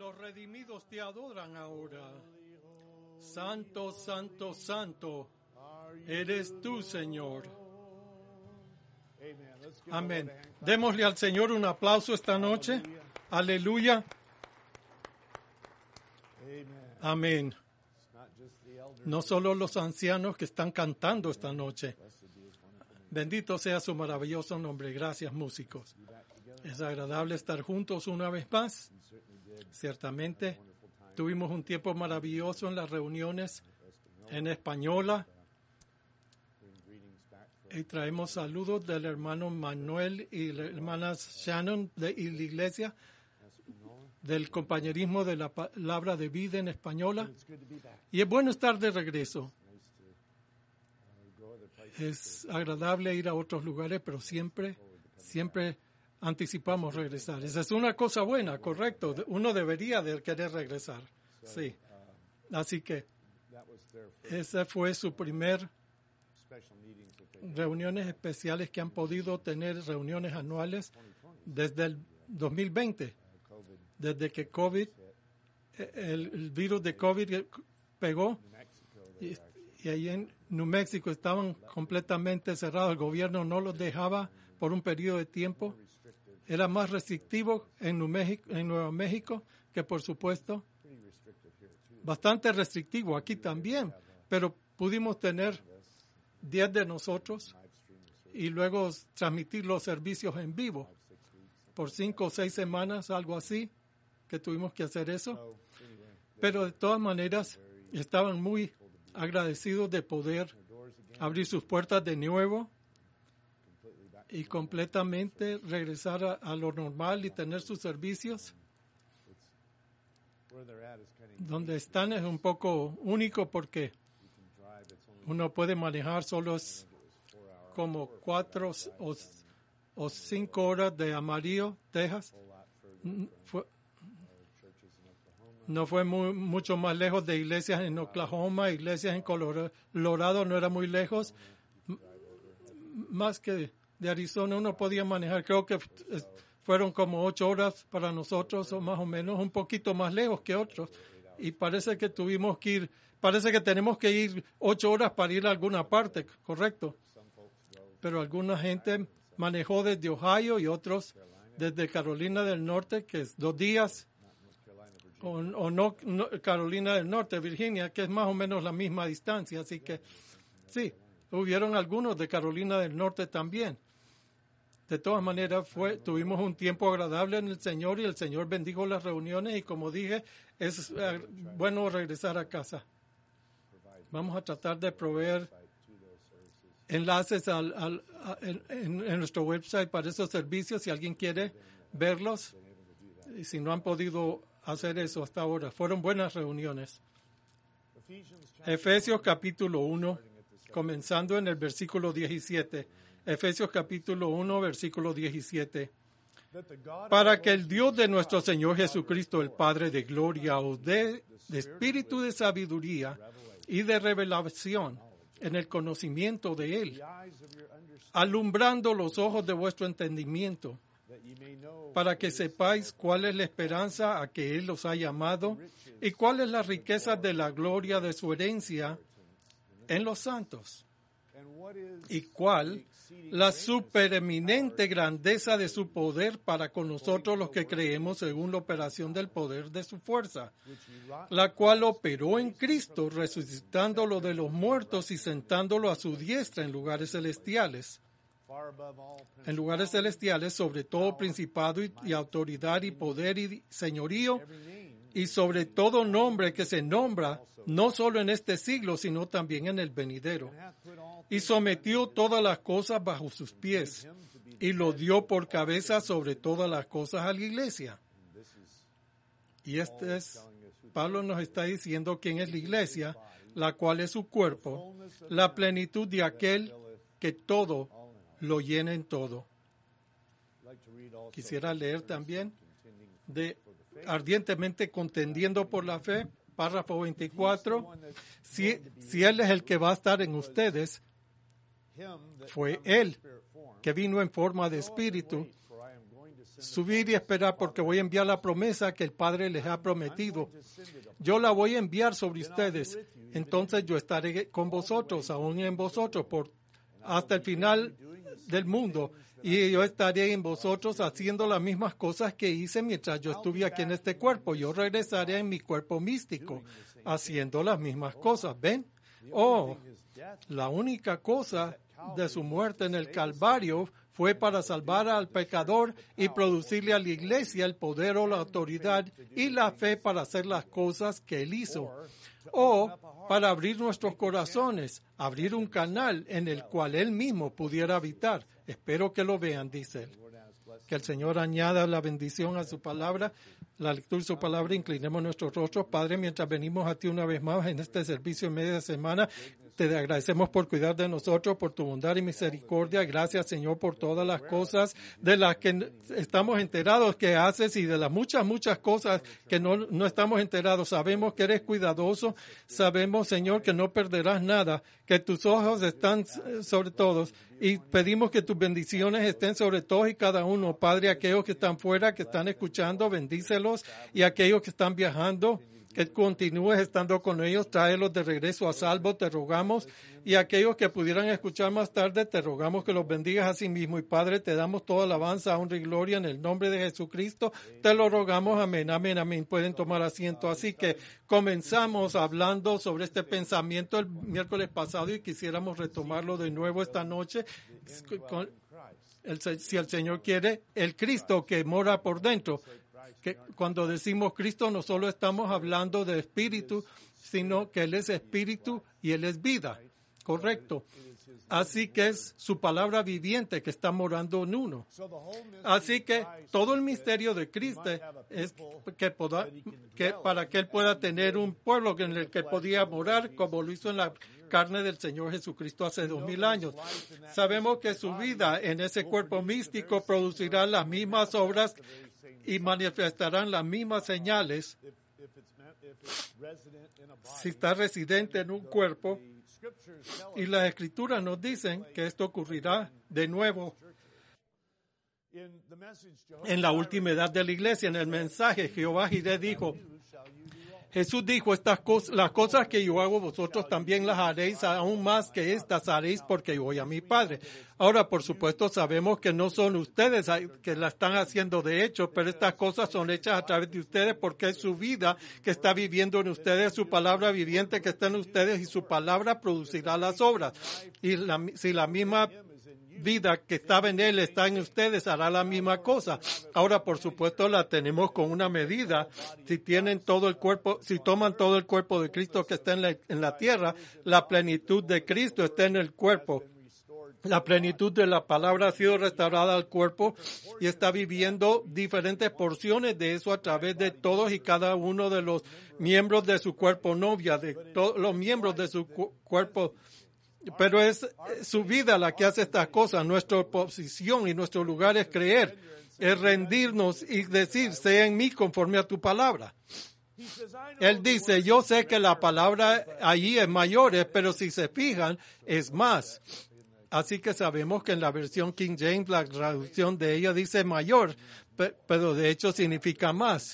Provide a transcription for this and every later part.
Los redimidos te adoran ahora. Santo, santo, santo, eres tú, Señor. Amén. Démosle al Señor un aplauso esta noche. Aleluya. Amén. No solo los ancianos que están cantando esta noche. Bendito sea su maravilloso nombre. Gracias, músicos. Es agradable estar juntos una vez más. Ciertamente, tuvimos un tiempo maravilloso en las reuniones en española. Y traemos saludos del hermano Manuel y la hermana Shannon y la iglesia del compañerismo de la palabra de vida en española. Y es bueno estar de regreso. Es agradable ir a otros lugares, pero siempre anticipamos regresar. Esa es una cosa buena, correcto. Uno debería de querer regresar. Sí. Así que esa fue su primer reuniones especiales que han podido tener reuniones anuales desde el 2020. Desde que el virus de COVID pegó y ahí en New Mexico estaban completamente cerrados. El gobierno no los dejaba por un periodo de tiempo. Era más restrictivo en Nuevo México que, por supuesto, bastante restrictivo aquí también. Pero pudimos tener 10 de nosotros y luego transmitir los servicios en vivo por 5 o 6 semanas, algo así, que tuvimos que hacer eso. Pero de todas maneras estaban muy agradecidos de poder abrir sus puertas de nuevo y completamente regresar a lo normal y tener sus servicios. Donde están es un poco único porque uno puede manejar solo como 4 o 5 horas de Amarillo, Texas. No fue mucho más lejos de iglesias en Oklahoma, iglesias en Colorado, no era muy lejos. Más que de Arizona uno podía manejar, creo que fueron como 8 horas para nosotros, o más o menos, un poquito más lejos que otros. Y parece que tenemos que ir 8 horas para ir a alguna parte, correcto. Pero alguna gente manejó desde Ohio y otros desde Carolina del Norte, que es 2 días. O no, Carolina del Norte, Virginia, que es más o menos la misma distancia. Así que sí, hubieron algunos de Carolina del Norte también. De todas maneras, tuvimos un tiempo agradable en el Señor y el Señor bendijo las reuniones y como dije, es bueno regresar a Vamos a tratar de proveer enlaces en nuestro website para esos servicios si alguien quiere verlos. Y si no han podido hacer eso hasta ahora, fueron buenas reuniones. Efesios capítulo 1, comenzando en el versículo 17. Efesios capítulo 1, versículo 17. Para que el Dios de nuestro Señor Jesucristo, el Padre de gloria, os dé de espíritu de sabiduría y de revelación en el conocimiento de Él, alumbrando los ojos de vuestro entendimiento, para que sepáis cuál es la esperanza a que Él os ha llamado y cuál es la riqueza de la gloria de su herencia en los santos, y cuál la supereminente grandeza de su poder para con nosotros los que creemos según la operación del poder de su fuerza, la cual operó en Cristo, resucitándolo de los muertos y sentándolo a su diestra en lugares celestiales. Sobre todo principado y autoridad y poder y señorío, y sobre todo nombre que se nombra, no solo en este siglo, sino también en el venidero. Y sometió todas las cosas bajo sus pies, y lo dio por cabeza sobre todas las cosas a la iglesia. Y Pablo nos está diciendo quién es la iglesia, la cual es su cuerpo, la plenitud de aquel que todo lo llena en todo. Quisiera leer también de ardientemente contendiendo por la fe, párrafo 24. Si Él es el que va a estar en ustedes, fue Él que vino en forma de espíritu subir y esperar porque voy a enviar la promesa que el Padre les ha prometido. Yo la voy a enviar sobre ustedes. Entonces yo estaré con vosotros, aún en vosotros, hasta el final del mundo. Y yo estaré en vosotros haciendo las mismas cosas que hice mientras yo estuve aquí en este cuerpo. Yo regresaré en mi cuerpo místico, haciendo las mismas cosas. ¿Ven? La única cosa de su muerte en el Calvario fue para salvar al pecador y producirle a la iglesia el poder o la autoridad y la fe para hacer las cosas que él hizo. O para abrir nuestros corazones, abrir un canal en el cual él mismo pudiera habitar. Espero que lo vean, dice él. Que el Señor añada la bendición a su palabra, la lectura de su palabra. Inclinemos nuestros rostros, Padre, mientras venimos a ti una vez más en este servicio en media semana. Te agradecemos por cuidar de nosotros, por tu bondad y misericordia. Gracias, Señor, por todas las cosas de las que estamos enterados que haces y de las muchas cosas que no estamos enterados. Sabemos que eres cuidadoso. Sabemos, Señor, que no perderás nada, que tus ojos están sobre todos. Y pedimos que tus bendiciones estén sobre todos y cada uno. Padre, aquellos que están fuera, que están escuchando, bendícelos. Y aquellos que están viajando, que continúes estando con ellos, tráelos de regreso a salvo, te rogamos. Y aquellos que pudieran escuchar más tarde, te rogamos que los bendigas a sí mismo. Y Padre, te damos toda alabanza, honra y gloria en el nombre de Jesucristo. Te lo rogamos, amén, amén, amén. Pueden tomar asiento. Así que comenzamos hablando sobre este pensamiento el miércoles pasado y quisiéramos retomarlo de nuevo esta noche. Si el Señor quiere, el Cristo que mora por dentro. Que cuando decimos Cristo no solo estamos hablando de espíritu, sino que Él es espíritu y Él es vida. Correcto. Así que es su palabra viviente que está morando en uno. Así que todo el misterio de Cristo es que para que Él pueda tener un pueblo en el que podía morar, como lo hizo en la carne del Señor Jesucristo hace 2000 años. Sabemos que su vida en ese cuerpo místico producirá las mismas obras y manifestarán las mismas señales si está residente en un cuerpo. Y las Escrituras nos dicen que esto ocurrirá de nuevo en la última edad de la iglesia. En el mensaje, Jehová Jireh dijo, Jesús dijo, las cosas que yo hago, vosotros también las haréis, aún más que estas haréis, porque yo voy a mi Padre. Ahora, por supuesto, sabemos que no son ustedes que la están haciendo de hecho, pero estas cosas son hechas a través de ustedes porque es su vida que está viviendo en ustedes, su palabra viviente que está en ustedes y su palabra producirá las obras. Y si la misma vida que estaba en él está en ustedes, hará la misma cosa. Ahora, por supuesto, la tenemos con una medida. Si tienen todo el cuerpo, si toman todo el cuerpo de Cristo que está en la tierra, la plenitud de Cristo está en el cuerpo. La plenitud de la palabra ha sido restaurada al cuerpo y está viviendo diferentes porciones de eso a través de todos y cada uno de los miembros de su cuerpo novia, de todos los miembros de su cuerpo. Pero es su vida la que hace estas cosas. Nuestra posición y nuestro lugar es creer, es rendirnos y decir, sea en mí conforme a tu palabra. Él dice, yo sé que la palabra allí es mayor, pero si se fijan, es más. Así que sabemos que en la versión King James, la traducción de ella dice mayor, pero de hecho significa más.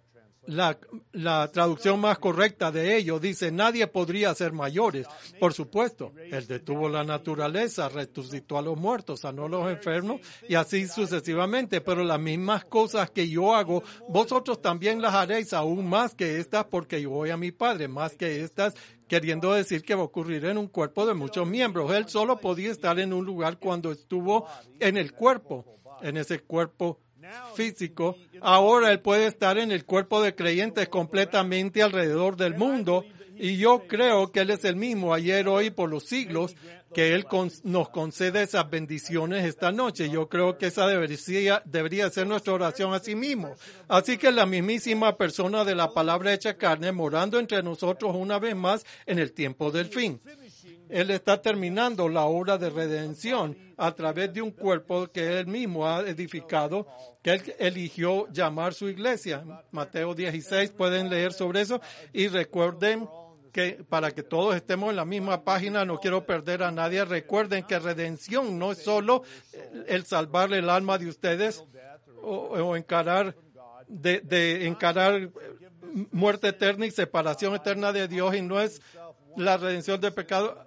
La traducción más correcta de ello dice, nadie podría ser mayores. Por supuesto, Él detuvo la naturaleza, resucitó a los muertos, sanó a los enfermos y así sucesivamente. Pero las mismas cosas que yo hago, vosotros también las haréis, aún más que estas, porque yo voy a mi Padre, más que estas, queriendo decir que va a ocurrir en un cuerpo de muchos miembros. Él solo podía estar en un lugar cuando estuvo en el cuerpo, en ese cuerpo físico. Ahora Él puede estar en el cuerpo de creyentes completamente alrededor del mundo. Y yo creo que Él es el mismo ayer, hoy, por los siglos, que Él nos concede esas bendiciones esta noche. Yo creo que esa debería ser nuestra oración a sí mismo. Así que la mismísima persona de la palabra hecha carne, morando entre nosotros una vez más en el tiempo del fin. Él está terminando la obra de redención a través de un cuerpo que Él mismo ha edificado, que Él eligió llamar su iglesia. Mateo 16, pueden leer sobre eso. Y recuerden que para que todos estemos en la misma página, no quiero perder a nadie. Recuerden que redención no es solo el salvarle el alma de ustedes o encarar de encarar muerte eterna y separación eterna de Dios, y no es la redención del pecado,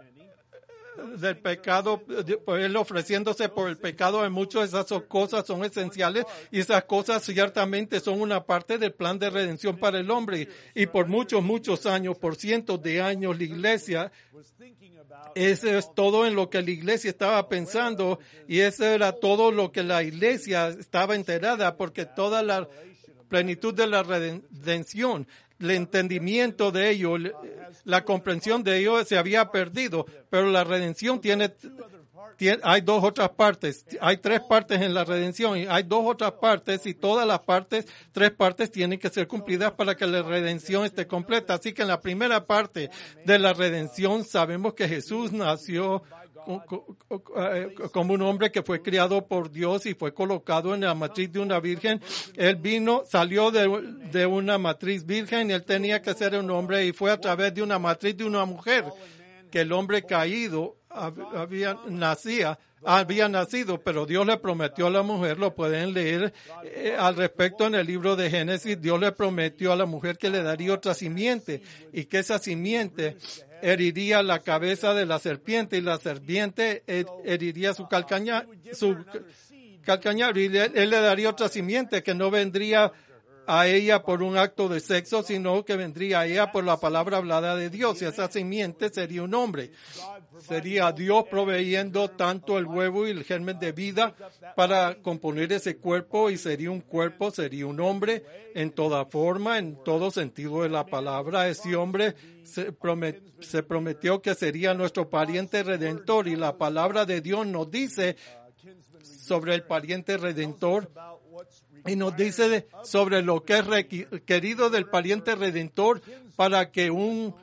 pues él ofreciéndose por el pecado de muchos. Esas cosas son esenciales y esas cosas ciertamente son una parte del plan de redención para el hombre, y por muchos años, por cientos de años, la iglesia, eso es todo en lo que la iglesia estaba pensando, y eso era todo lo que la iglesia estaba enterada, porque toda la plenitud de la redención, el entendimiento de ello, la comprensión de ello se había perdido, pero la redención hay dos otras partes. Hay tres partes en la redención y hay dos otras partes, y todas las tres partes tienen que ser cumplidas para que la redención esté completa. Así que en la primera parte de la redención sabemos que Jesús nació como un hombre que fue criado por Dios y fue colocado en la matriz de una virgen. Él salió de una matriz virgen, y él tenía que ser un hombre, y fue a través de una matriz de una mujer que el hombre caído había nacido, pero Dios le prometió a la mujer, lo pueden leer al respecto en el libro de Génesis. Dios le prometió a la mujer que le daría otra simiente, y que esa simiente heriría la cabeza de la serpiente, y la serpiente heriría su calcañar, y él le daría otra simiente que no vendría a ella por un acto de sexo, sino que vendría a ella por la palabra hablada de Dios, y esa simiente sería un hombre. Sería Dios proveyendo tanto el huevo y el germen de vida para componer ese cuerpo, y sería un cuerpo, sería un hombre en toda forma, en todo sentido de la palabra. Ese hombre se prometió que sería nuestro pariente redentor, y la palabra de Dios nos dice sobre el pariente redentor, y nos dice sobre lo que es requerido del pariente redentor para que un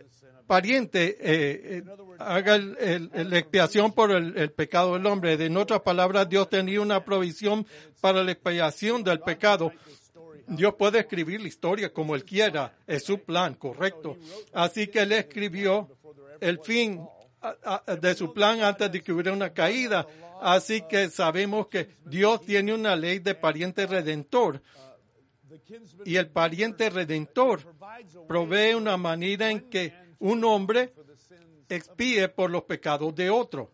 pariente haga la expiación por el pecado del hombre. En otras palabras, Dios tenía una provisión para la expiación del pecado. Dios puede escribir la historia como Él quiera, es su plan, correcto. Así que Él escribió el fin de su plan antes de que hubiera una caída. Así que sabemos que Dios tiene una ley de pariente redentor, y el pariente redentor provee una manera en que un hombre expíe por los pecados de otro.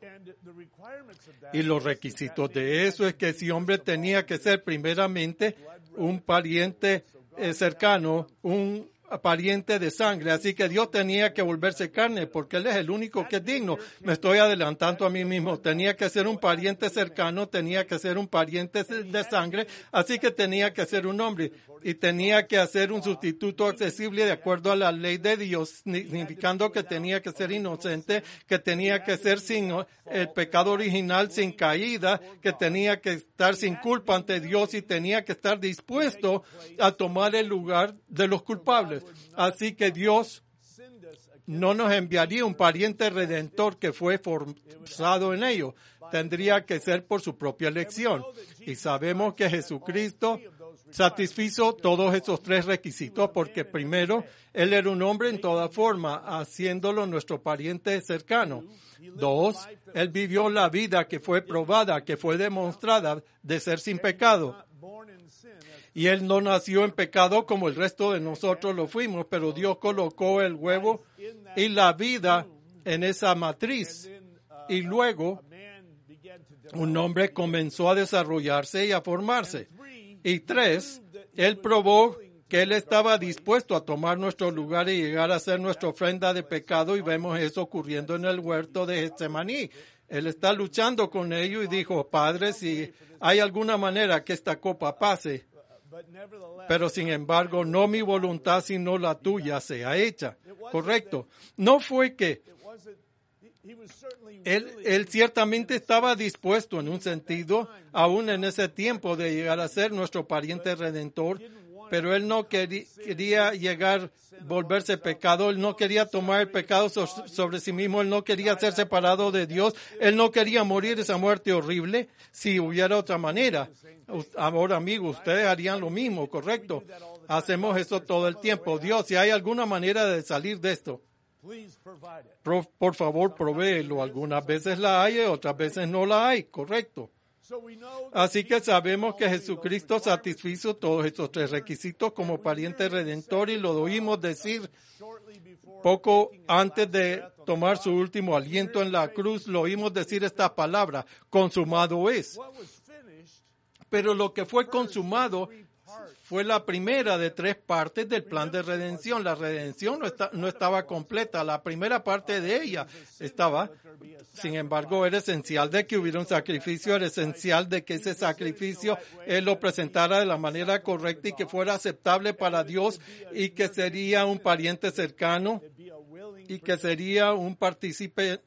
Y los requisitos de eso es que ese hombre tenía que ser primeramente un pariente cercano, un pariente de sangre. Así que Dios tenía que volverse carne, porque Él es el único que es digno. Me estoy adelantando a mí mismo. Tenía que ser un pariente cercano, tenía que ser un pariente de sangre, así que tenía que ser un hombre. Y tenía que hacer un sustituto accesible de acuerdo a la ley de Dios, significando que tenía que ser inocente, que tenía que ser sin el pecado original, sin caída, que tenía que estar sin culpa ante Dios, y tenía que estar dispuesto a tomar el lugar de los culpables. Así que Dios no nos enviaría un pariente redentor que fue forzado en ello. Tendría que ser por su propia elección. Y sabemos que Jesucristo satisfizo todos esos tres requisitos, porque primero, Él era un hombre en toda forma, haciéndolo nuestro pariente cercano. Dos, Él vivió la vida que fue probada, que fue demostrada de ser sin pecado. Y Él no nació en pecado como el resto de nosotros lo fuimos, pero Dios colocó el huevo y la vida en esa matriz. Y luego, un hombre comenzó a desarrollarse y a formarse. Y tres, Él probó que Él estaba dispuesto a tomar nuestro lugar y llegar a ser nuestra ofrenda de pecado, y vemos eso ocurriendo en el huerto de Getsemaní. Él está luchando con ello y dijo: Padre, si hay alguna manera que esta copa pase, pero sin embargo, no mi voluntad sino la tuya sea hecha. Correcto. No fue que Él ciertamente estaba dispuesto en un sentido, aún en ese tiempo, de llegar a ser nuestro pariente redentor, pero Él no quería volverse pecado. Él no quería tomar el pecado sobre sí mismo. Él no quería ser separado de Dios. Él no quería morir esa muerte horrible si hubiera otra manera. Ahora, amigos, ustedes harían lo mismo, ¿correcto? Hacemos eso todo el tiempo. Dios, si hay alguna manera de salir de esto, por favor, provéelo. Algunas veces la hay, otras veces no la hay, correcto. Así que sabemos que Jesucristo satisfizo todos estos tres requisitos como pariente redentor, y lo oímos decir poco antes de tomar su último aliento en la cruz. Lo oímos decir esta palabra: consumado es. Pero lo que fue consumado fue la primera de tres partes del plan de redención. La redención no estaba completa. La primera parte de ella estaba. Sin embargo, era esencial de que hubiera un sacrificio, era esencial de que ese sacrificio Él lo presentara de la manera correcta y que fuera aceptable para Dios, y que sería un pariente cercano y que sería un partícipe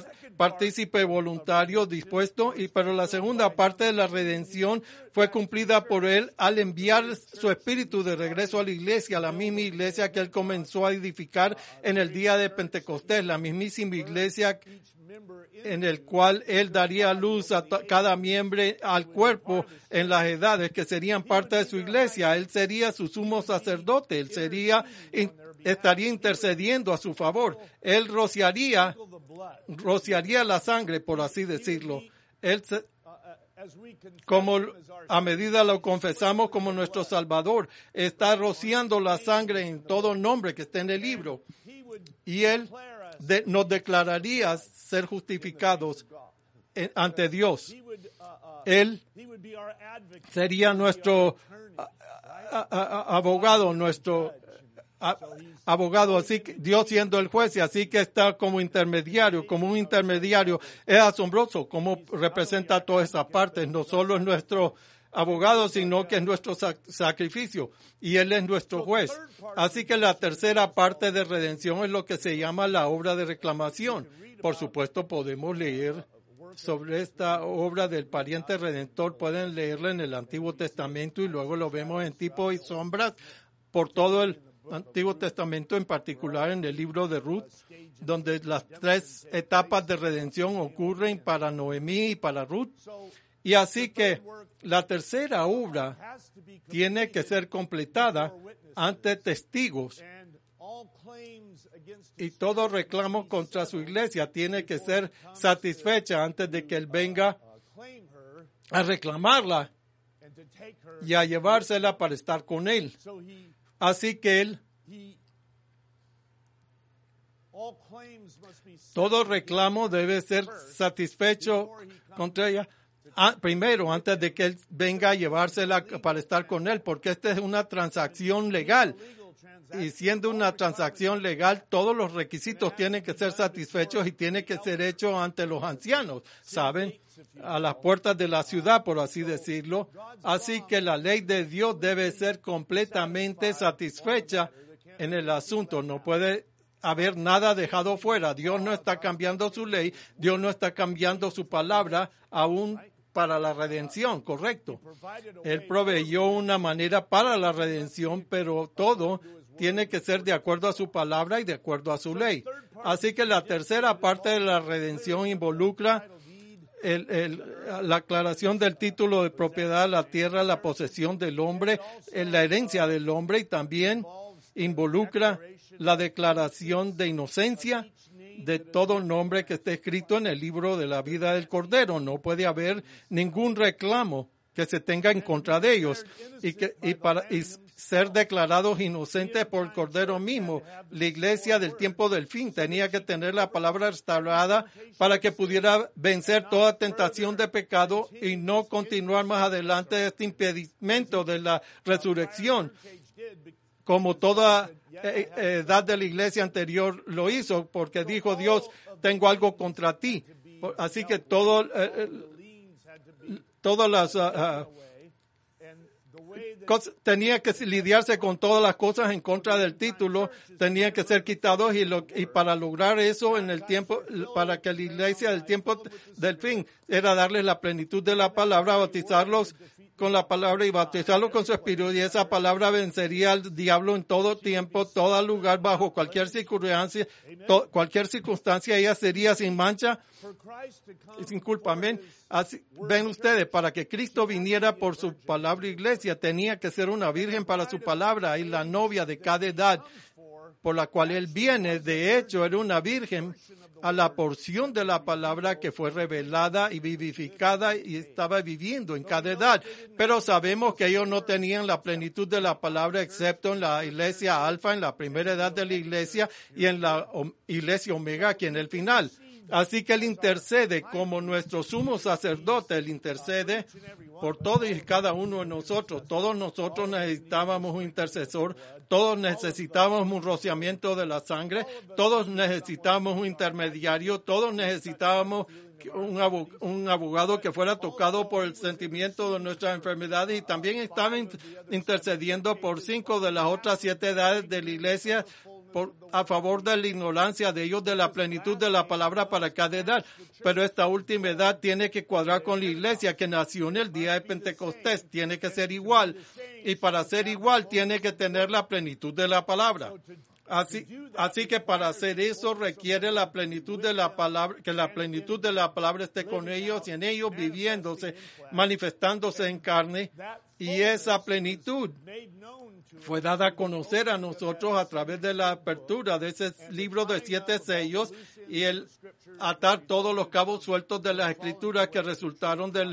voluntario dispuesto. Pero la segunda parte de la redención fue cumplida por Él al enviar su Espíritu de regreso a la iglesia, la misma iglesia que Él comenzó a edificar en el día de Pentecostés, la mismísima iglesia en el cual Él daría luz a cada miembro al cuerpo en las edades que serían parte de su iglesia. Él sería su sumo sacerdote, Él estaría intercediendo a su favor. Él rociaría la sangre, por así decirlo. Él como a medida lo confesamos como nuestro Salvador, está rociando la sangre en todo nombre que esté en el libro. Y Él nos declararía ser justificados ante Dios. Él sería nuestro abogado, abogado, así que Dios siendo el juez, y así que está como intermediario, como un intermediario. Es asombroso cómo representa todas esas partes. No solo es nuestro abogado, sino que es nuestro sacrificio, y Él es nuestro juez. Así que la tercera parte de redención es lo que se llama la obra de reclamación. Por supuesto, podemos leer sobre esta obra del pariente redentor. Pueden leerla en el Antiguo Testamento, y luego lo vemos en tipos y sombras por todo el Antiguo Testamento, en particular en el libro de Ruth, donde las tres etapas de redención ocurren para Noemí y para Ruth. Y así que la tercera obra tiene que ser completada ante testigos, y todo reclamo contra su iglesia tiene que ser satisfecha antes de que Él venga a reclamarla y a llevársela para estar con Él. Así que todo reclamo debe ser satisfecho contra ella primero, antes de que Él venga a llevársela para estar con Él, porque esta es una transacción legal. Y siendo una transacción legal, todos los requisitos tienen que ser satisfechos y tiene que ser hecho ante los ancianos, ¿saben? A las puertas de la ciudad, por así decirlo. Así que la ley de Dios debe ser completamente satisfecha en el asunto. No puede haber nada dejado fuera. Dios no está cambiando su ley. Dios no está cambiando su palabra aún para la redención, correcto. Él proveyó una manera para la redención, pero todo tiene que ser de acuerdo a su palabra y de acuerdo a su ley. Así que la tercera parte de la redención involucra la aclaración del título de propiedad de la tierra, la posesión del hombre, la herencia del hombre, y también involucra la declaración de inocencia de todo nombre que esté escrito en el libro de la vida del Cordero. No puede haber ningún reclamo que se tenga en contra de ellos, y ser declarados inocentes por el Cordero mismo. La iglesia del tiempo del fin tenía que tener la palabra restaurada para que pudiera vencer toda tentación de pecado y no continuar más adelante este impedimento de la resurrección, como toda edad de la iglesia anterior lo hizo, porque dijo Dios: tengo algo contra ti. Así que todas las tenía que lidiarse con todas las cosas en contra del título, tenían que ser quitados, y para lograr eso en el tiempo, para que la iglesia del tiempo del fin era darles la plenitud de la palabra, bautizarlos con la palabra y bautizarlos con su espíritu, y esa palabra vencería al diablo en todo tiempo, todo lugar, bajo cualquier circunstancia, ella sería sin mancha y sin culpa. Amén. Así, ven ustedes, para que Cristo viniera por su palabra iglesia, tenía que ser una virgen para su palabra y la novia de cada edad. por la cual Él viene, de hecho, era una virgen a la porción de la palabra que fue revelada y vivificada y estaba viviendo en cada edad. Pero sabemos que ellos no tenían la plenitud de la palabra excepto en la iglesia alfa, en la primera edad de la iglesia y en la iglesia omega, aquí en el final. Así que Él intercede como nuestro sumo sacerdote, Él intercede por todos y cada uno de nosotros. Todos nosotros necesitábamos un intercesor, todos necesitábamos un rociamiento de la sangre, todos necesitábamos un intermediario, todos necesitábamos un abogado que fuera tocado por el sentimiento de nuestras enfermedades, y también estaba intercediendo por 5 de las otras 7 edades de la iglesia a favor de la ignorancia de ellos de la plenitud de la palabra para cada edad. Pero esta última edad tiene que cuadrar con la iglesia que nació en el día de Pentecostés. Tiene que ser igual. Y para ser igual tiene que tener la plenitud de la palabra. Así que para hacer eso requiere la plenitud de la palabra, que la plenitud de la palabra esté con ellos y en ellos viviéndose, manifestándose en carne. Y esa plenitud fue dada a conocer a nosotros a través de la apertura de ese libro de 7 sellos y el atar todos los cabos sueltos de las escrituras que resultaron el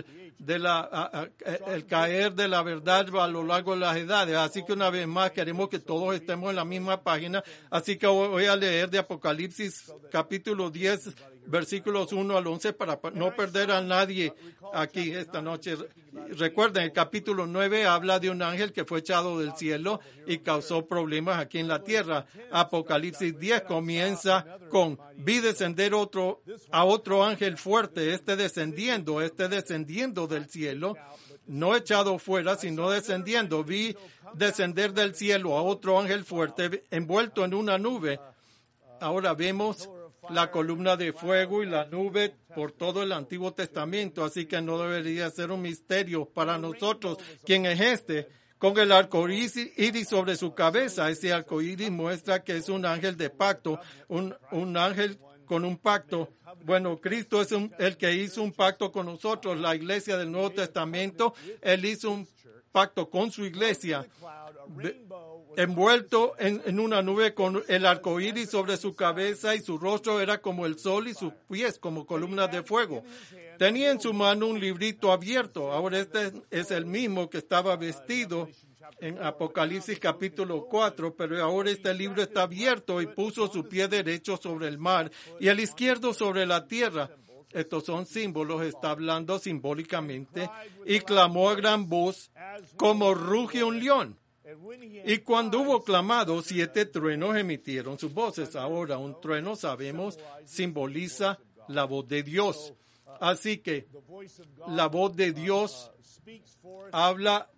caer de la verdad a lo largo de las edades. Así que una vez más queremos que todos estemos en la misma página. Así que voy a leer de Apocalipsis capítulo 10, versículos 1 al 11 para no perder a nadie aquí esta noche. Recuerden, el capítulo 9 habla de un ángel que fue echado del cielo y causó problemas aquí en la tierra. Apocalipsis 10 comienza con: vi descender a otro ángel fuerte, descendiendo del cielo, no echado fuera, sino descendiendo. Vi descender del cielo a otro ángel fuerte, envuelto en una nube. Ahora vemos la columna de fuego y la nube por todo el Antiguo Testamento, así que no debería ser un misterio para nosotros quién es este, con el arco iris sobre su cabeza. Ese arco iris muestra que es un ángel de pacto, un ángel con un pacto. Bueno, Cristo es el que hizo un pacto con nosotros, la iglesia del Nuevo Testamento. Él hizo un pacto con su iglesia, envuelto en una nube con el arco iris sobre su cabeza, y su rostro era como el sol y sus pies como columnas de fuego. Tenía en su mano un librito abierto. Ahora este es el mismo que estaba vestido en Apocalipsis capítulo 4, pero ahora este libro está abierto, y puso su pie derecho sobre el mar y el izquierdo sobre la tierra. Estos son símbolos, está hablando simbólicamente. Y clamó a gran voz como ruge un león. Y cuando hubo clamado, 7 truenos emitieron sus voces. Ahora, un trueno, sabemos, simboliza la voz de Dios. Así que la voz de Dios habla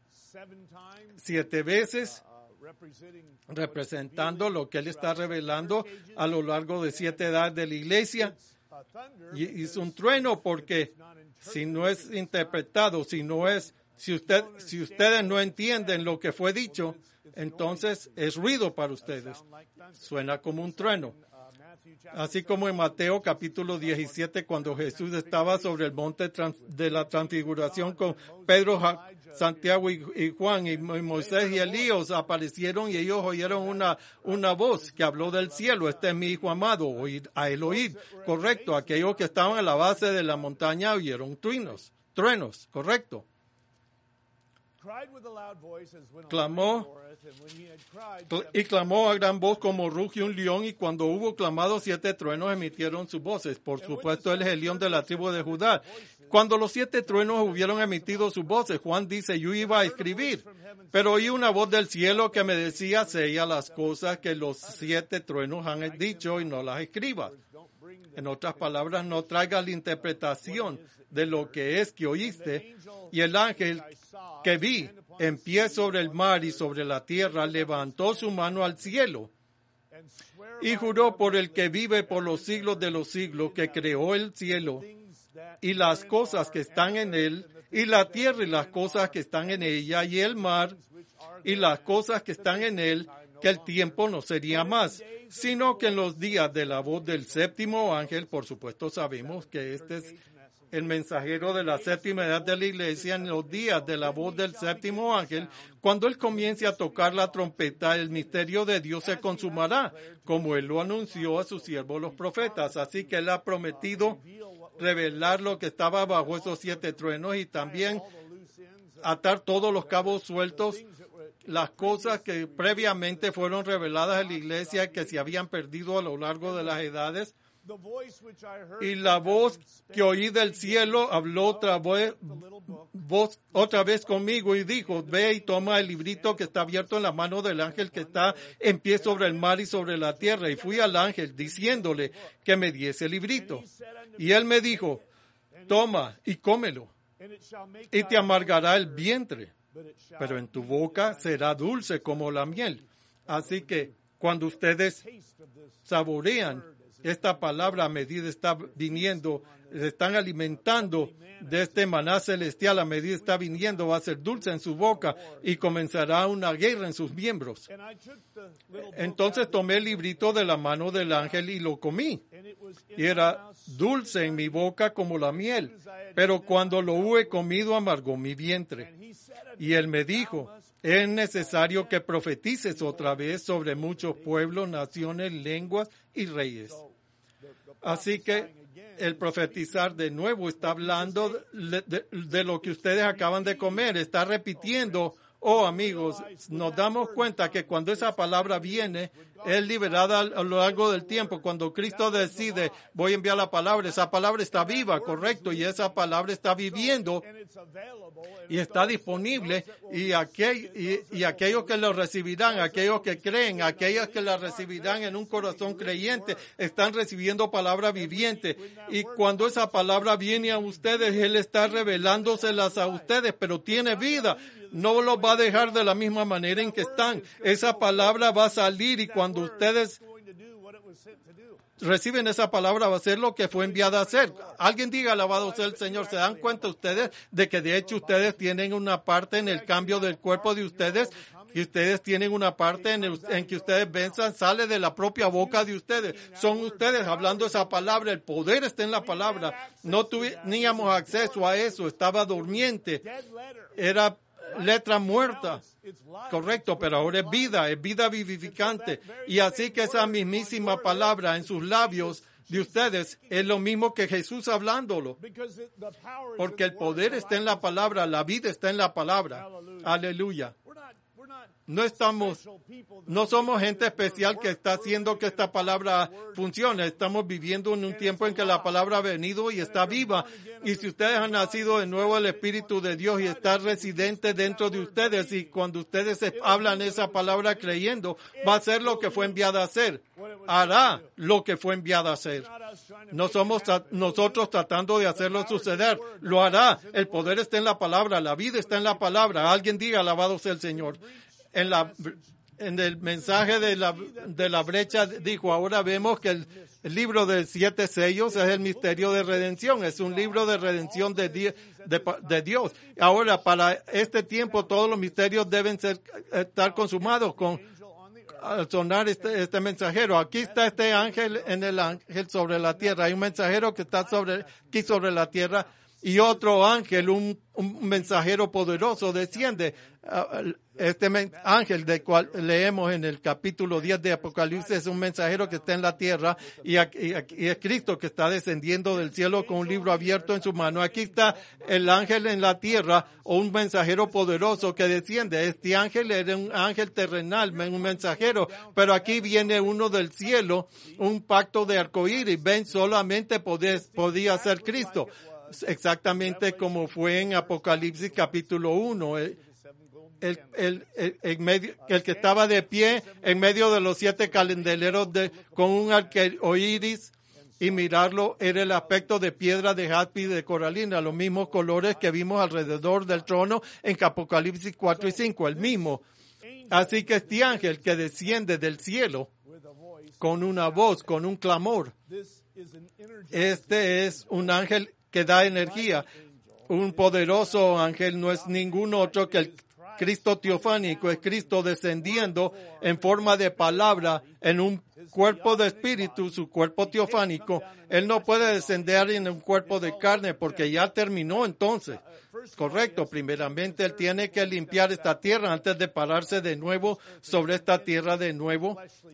7 veces, representando lo que Él está revelando a lo largo de 7 edades de la iglesia. Y es un trueno porque si no es interpretado, si ustedes no entienden lo que fue dicho, entonces es ruido para ustedes. Suena como un trueno. Así como en Mateo capítulo 17, cuando Jesús estaba sobre el monte de la transfiguración con Pedro, Santiago y Juan, y Moisés y Elías aparecieron, y ellos oyeron una voz que habló del cielo: este es mi hijo amado, a él oíd. Correcto, aquellos que estaban a la base de la montaña oyeron truenos, correcto. Clamó a gran voz como ruge un león, y cuando hubo clamado, 7 truenos emitieron sus voces. Por supuesto, él es el león de la tribu de Judá. Cuando los 7 truenos hubieron emitido sus voces, Juan dice: yo iba a escribir, pero oí una voz del cielo que me decía: sella las cosas que los 7 truenos han dicho y no las escribas. En otras palabras, no traigas la interpretación de lo que es que oíste. Y el ángel que vi en pie sobre el mar y sobre la tierra levantó su mano al cielo y juró por el que vive por los siglos de los siglos, que creó el cielo y las cosas que están en él, y la tierra y las cosas que están en ella, y el mar y las cosas que están en él, que el tiempo no sería más, sino que en los días de la voz del 7º ángel. Por supuesto sabemos que este es el mensajero de la séptima edad de la iglesia, en los días de la voz del séptimo ángel, cuando él comience a tocar la trompeta, el misterio de Dios se consumará, como él lo anunció a sus siervos los profetas. Así que él ha prometido revelar lo que estaba bajo esos 7 truenos y también atar todos los cabos sueltos, las cosas que previamente fueron reveladas en la iglesia que se habían perdido a lo largo de las edades. Y la voz que oí del cielo habló otra vez conmigo y dijo: ve y toma el librito que está abierto en la mano del ángel que está en pie sobre el mar y sobre la tierra. Y fui al ángel diciéndole que me diese el librito. Y él me dijo: toma y cómelo, y te amargará el vientre, pero en tu boca será dulce como la miel. Así que cuando ustedes saborean esta palabra, a medida está viniendo, se están alimentando de este maná celestial, a medida está viniendo, va a ser dulce en su boca y comenzará una guerra en sus miembros. Entonces tomé el librito de la mano del ángel y lo comí. Y era dulce en mi boca como la miel, pero cuando lo hube comido amargó mi vientre. Y él me dijo: es necesario que profetices otra vez sobre muchos pueblos, naciones, lenguas y reyes. Así que el profetizar de nuevo está hablando de lo que ustedes acaban de comer, está repitiendo. Oh, amigos, nos damos cuenta que cuando esa palabra viene, es liberada a lo largo del tiempo. Cuando Cristo decide, voy a enviar la palabra, esa palabra está viva, correcto, y esa palabra está viviendo y está disponible, y aquellos que lo recibirán, aquellos que creen, aquellos que la recibirán en un corazón creyente, están recibiendo palabra viviente. Y cuando esa palabra viene a ustedes, Él está revelándoselas a ustedes, pero tiene vida. No los va a dejar de la misma manera en que están. Esa palabra va a salir, y cuando ustedes reciben esa palabra, va a ser lo que fue enviada a hacer. Alguien diga: alabado sea el Señor. ¿Se dan cuenta ustedes de que de hecho ustedes tienen una parte en el cambio del cuerpo de ustedes? Que ustedes tienen una parte en que ustedes venzan, sale de la propia boca de ustedes. Son ustedes hablando esa palabra. El poder está en la palabra. No teníamos acceso a eso. Estaba durmiente. Era letra muerta, correcto, pero ahora es vida vivificante. Y así que esa mismísima palabra en sus labios de ustedes es lo mismo que Jesús hablándolo, porque el poder está en la palabra, la vida está en la palabra. Aleluya. No somos gente especial que está haciendo que esta palabra funcione. Estamos viviendo en un tiempo en que la palabra ha venido y está viva. Y si ustedes han nacido de nuevo el Espíritu de Dios y está residente dentro de ustedes, y cuando ustedes hablan esa palabra creyendo, va a ser lo que fue enviada a hacer. Hará lo que fue enviada a hacer. No somos nosotros tratando de hacerlo suceder. Lo hará. El poder está en la palabra. La vida está en la palabra. Alguien diga: alabado sea el Señor. En el mensaje de la brecha dijo: ahora vemos que el libro de 7 sellos es el misterio de redención. Es un libro de redención de Dios. Ahora, para este tiempo, todos los misterios deben estar consumados al sonar este mensajero. Aquí está este ángel en el ángel sobre la tierra. Hay un mensajero que está aquí sobre la tierra, y otro ángel, un mensajero poderoso, desciende. Este ángel del cual leemos en el capítulo 10 de Apocalipsis es un mensajero que está en la tierra, y es Cristo que está descendiendo del cielo con un libro abierto en su mano. Aquí está el ángel en la tierra, o un mensajero poderoso que desciende. Este ángel era un ángel terrenal, un mensajero, pero aquí viene uno del cielo, un pacto de arcoíris. Ven, solamente podía ser Cristo. Exactamente como fue en Apocalipsis capítulo 1. El que estaba de pie en medio de los 7 candeleros con un arcoíris, y mirarlo era el aspecto de piedra de jaspe y de coralina, los mismos colores que vimos alrededor del trono en Apocalipsis 4 y 5, el mismo. Así que este ángel que desciende del cielo con una voz, con un clamor, este es un ángel que da energía. Un poderoso ángel, no es ningún otro que el Cristo teofánico. Es Cristo descendiendo en forma de palabra en cuerpo de espíritu, su cuerpo teofánico, Él no puede descender en un cuerpo de carne porque ya terminó entonces. Correcto, primeramente Él tiene que limpiar esta tierra antes de pararse de nuevo sobre esta tierra de nuevo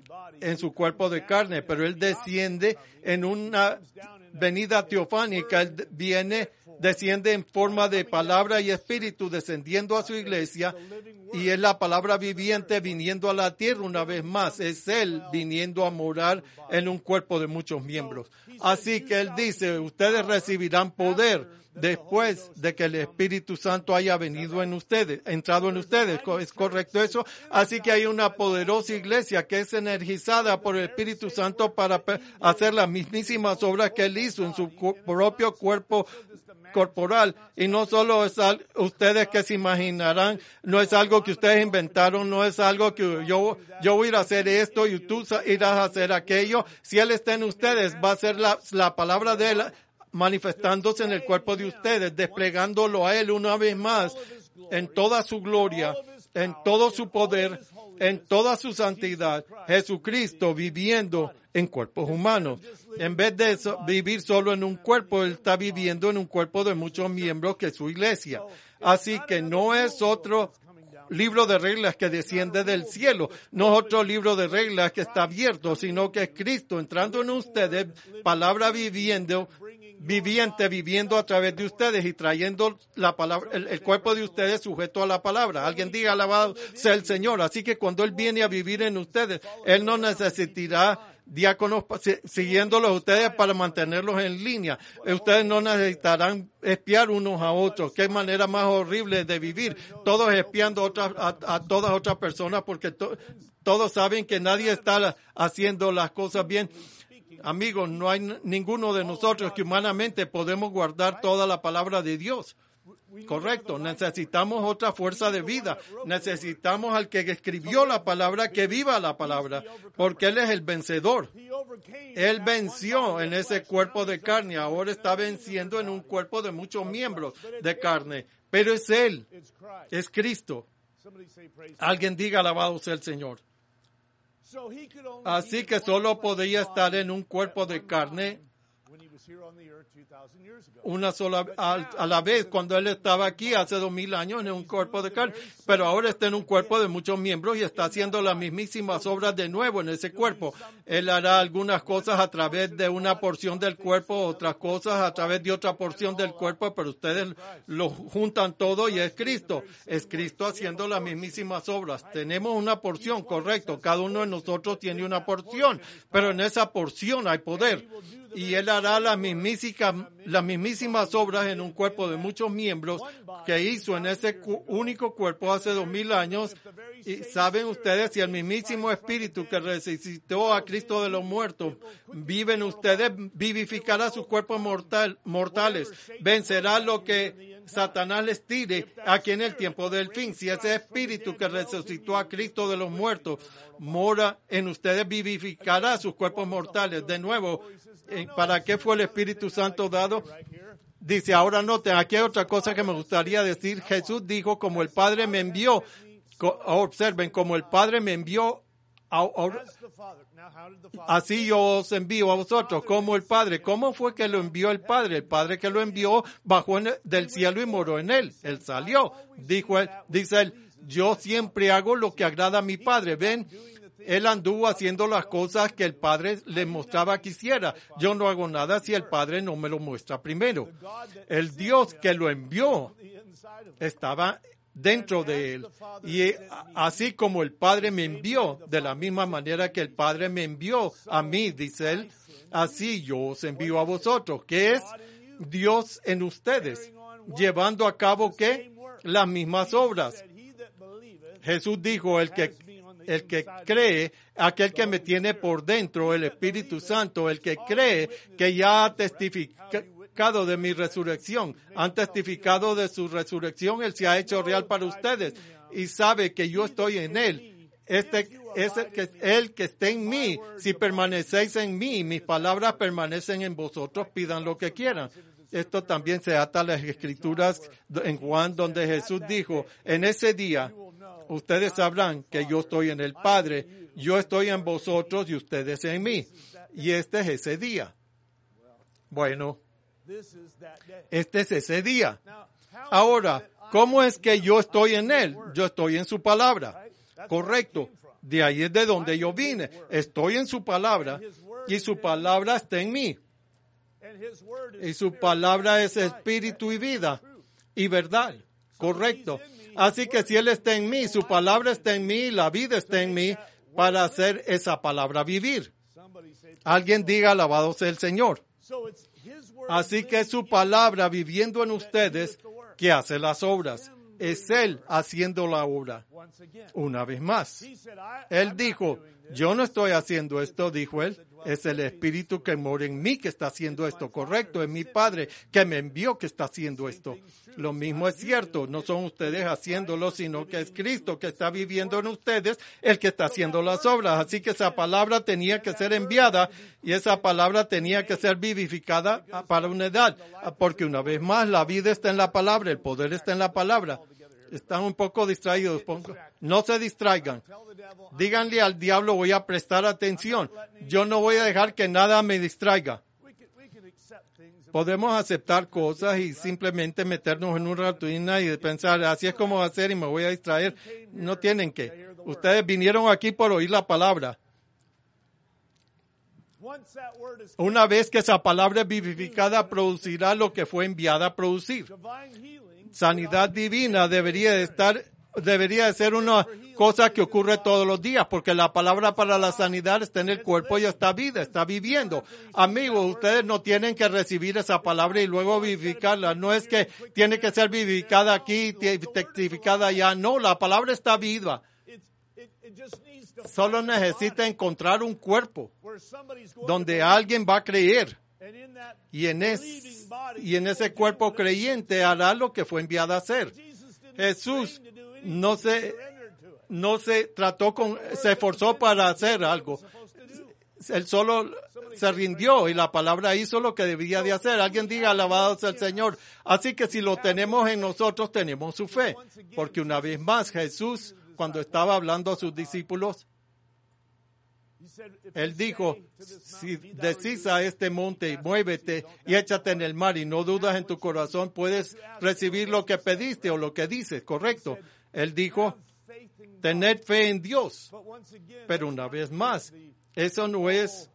en su cuerpo de carne, pero Él desciende en una venida teofánica, Él desciende en forma de palabra y espíritu, descendiendo a su iglesia, y es la palabra viviente viniendo a la tierra una vez más. Es Él viniendo a morar en un cuerpo de muchos miembros. Así que Él dice, ustedes recibirán poder después de que el Espíritu Santo haya venido en ustedes, entrado en ustedes. ¿Es correcto eso? Así que hay una poderosa iglesia que es energizada por el Espíritu Santo para hacer las mismísimas obras que Él hizo en su propio cuerpo corporal. Y no solo es ustedes que se imaginarán, no es algo que ustedes inventaron, no es algo que yo voy a ir a hacer esto y tú irás a hacer aquello. Si Él está en ustedes, va a ser la palabra de Él manifestándose en el cuerpo de ustedes, desplegándolo a Él una vez más en toda su gloria, en todo su poder, en toda su santidad. Jesucristo viviendo en cuerpos humanos. En vez de eso, vivir solo en un cuerpo, Él está viviendo en un cuerpo de muchos miembros que es su iglesia. Así que no es otro libro de reglas que desciende del cielo, no es otro libro de reglas que está abierto, sino que es Cristo entrando en ustedes, palabra viviente, viviendo a través de ustedes y trayendo la palabra, el cuerpo de ustedes sujeto a la palabra. Alguien diga, alabado sea el Señor. Así que cuando Él viene a vivir en ustedes, Él no necesitará diáconos siguiéndolos a ustedes para mantenerlos en línea. Ustedes no necesitarán espiar unos a otros. Qué manera más horrible de vivir. Todos espiando a todas otras personas porque todos saben que nadie está haciendo las cosas bien. Amigos, no hay ninguno de nosotros que humanamente podemos guardar toda la palabra de Dios. Correcto, necesitamos otra fuerza de vida. Necesitamos al que escribió la palabra, que viva la palabra, porque Él es el vencedor. Él venció en ese cuerpo de carne, ahora está venciendo en un cuerpo de muchos miembros de carne. Pero es Él, es Cristo. Alguien diga, alabado sea el Señor. Así que solo podía estar en un cuerpo de carne una sola a la vez cuando Él estaba aquí hace 2000 años en un cuerpo de carne, pero ahora está en un cuerpo de muchos miembros y está haciendo las mismísimas obras de nuevo en ese cuerpo. Él hará algunas cosas a través de una porción del cuerpo, otras cosas a través de otra porción del cuerpo, pero ustedes lo juntan todo y es Cristo haciendo las mismísimas obras. Tenemos una porción, correcto, cada uno de nosotros tiene una porción, pero en esa porción hay poder. Y Él hará las mismísimas obras en un cuerpo de muchos miembros que hizo en ese único cuerpo hace 2000 años. Y saben ustedes, si el mismísimo Espíritu que resucitó a Cristo de los muertos vive en ustedes, vivificará sus cuerpos mortales, vencerá lo que Satanás les tire aquí en el tiempo del fin. Si ese Espíritu que resucitó a Cristo de los muertos mora en ustedes, vivificará sus cuerpos mortales. De nuevo, ¿para qué fue el Espíritu Santo dado? Dice, ahora noten, aquí hay otra cosa que me gustaría decir. Jesús dijo, como el Padre me envió, observen, como el Padre me envió, así yo os envío a vosotros, como el Padre. ¿Cómo fue que lo envió el Padre? El Padre que lo envió bajó del cielo y moró en Él. Él salió. Dice él, yo siempre hago lo que agrada a mi Padre. ¿Ven? Él anduvo haciendo las cosas que el Padre le mostraba que hiciera. Yo no hago nada si el Padre no me lo muestra primero. El Dios que lo envió estaba dentro de Él. Y así como el Padre me envió, de la misma manera que el Padre me envió a mí, dice Él, así yo os envío a vosotros. ¿Qué es? Dios en ustedes, llevando a cabo, ¿qué? Las mismas obras. Jesús dijo, el que cree, aquel que me tiene por dentro, el Espíritu Santo, el que cree que ya ha testificado de mi resurrección, han testificado de su resurrección, Él se ha hecho real para ustedes y sabe que yo estoy en Él. Este es el que está en mí. Si permanecéis en mí, mis palabras permanecen en vosotros, pidan lo que quieran. Esto también se ata a las Escrituras en Juan, donde Jesús dijo, en ese día ustedes sabrán que yo estoy en el Padre, yo estoy en vosotros y ustedes en mí. Y este es ese día. Bueno, este es ese día. Ahora, ¿cómo es que yo estoy en Él? Yo estoy en su palabra. Correcto. De ahí es de donde yo vine. Estoy en su palabra y su palabra está en mí. Y su palabra es espíritu y vida y verdad. Correcto. Así que si Él está en mí, su palabra está en mí, la vida está en mí, para hacer esa palabra vivir. Alguien diga, alabado sea el Señor. Así que es su palabra viviendo en ustedes que hace las obras. Es Él haciendo la obra. Una vez más. Él dijo, yo no estoy haciendo esto, dijo Él. Es el Espíritu que mora en mí que está haciendo esto. Correcto, es mi Padre que me envió que está haciendo esto. Lo mismo es cierto, no son ustedes haciéndolo, sino que es Cristo que está viviendo en ustedes, el que está haciendo las obras. Así que esa palabra tenía que ser enviada y esa palabra tenía que ser vivificada para una edad. Porque una vez más, la vida está en la palabra, el poder está en la palabra. Están un poco distraídos. No se distraigan. Díganle al diablo, voy a prestar atención. Yo no voy a dejar que nada me distraiga. Podemos aceptar cosas y simplemente meternos en una rutina y pensar, así es como va a ser y me voy a distraer. No tienen que. Ustedes vinieron aquí por oír la palabra. Una vez que esa palabra es vivificada, producirá lo que fue enviada a producir. Sanidad divina debería de ser una cosa que ocurre todos los días, porque la palabra para la sanidad está en el cuerpo y está viviendo. Amigos, ustedes no tienen que recibir esa palabra y luego vivificarla. No es que tiene que ser vivificada aquí, testificada allá. No, la palabra está viva. Solo necesita encontrar un cuerpo donde alguien va a creer. Y en ese cuerpo creyente hará lo que fue enviado a hacer. Jesús no se esforzó para hacer algo. Él solo se rindió y la palabra hizo lo que debía de hacer. Alguien diga, alabado sea el Señor. Así que si lo tenemos en nosotros, tenemos su fe. Porque una vez más, Jesús, cuando estaba hablando a sus discípulos, Él dijo, si decís a este monte, muévete y échate en el mar y no dudas en tu corazón, puedes recibir lo que pediste o lo que dices, correcto. Él dijo, tened fe en Dios. Pero una vez más, eso no es,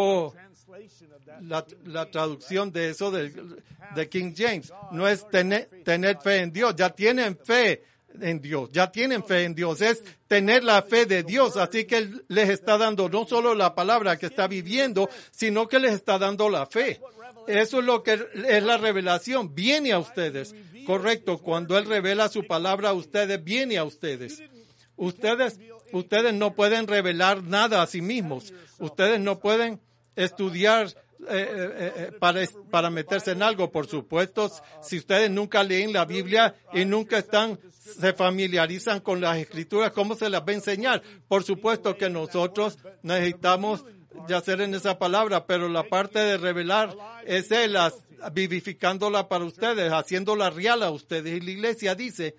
la traducción de eso de King James, no es tener fe en Dios, ya tienen fe en Dios, ya tienen fe en Dios, es tener la fe de Dios, así que Él les está dando no solo la palabra que está viviendo, sino que les está dando la fe. Eso es lo que es la revelación, viene a ustedes, correcto, cuando Él revela su palabra a ustedes, viene a ustedes. Ustedes no pueden revelar nada a sí mismos, ustedes no pueden estudiar para meterse en algo. Por supuesto, si ustedes nunca leen la Biblia y nunca se familiarizan con las Escrituras, ¿cómo se las va a enseñar? Por supuesto que nosotros necesitamos yacer en esa palabra, pero la parte de revelar es Él vivificándola para ustedes, haciéndola real a ustedes. Y la iglesia dice,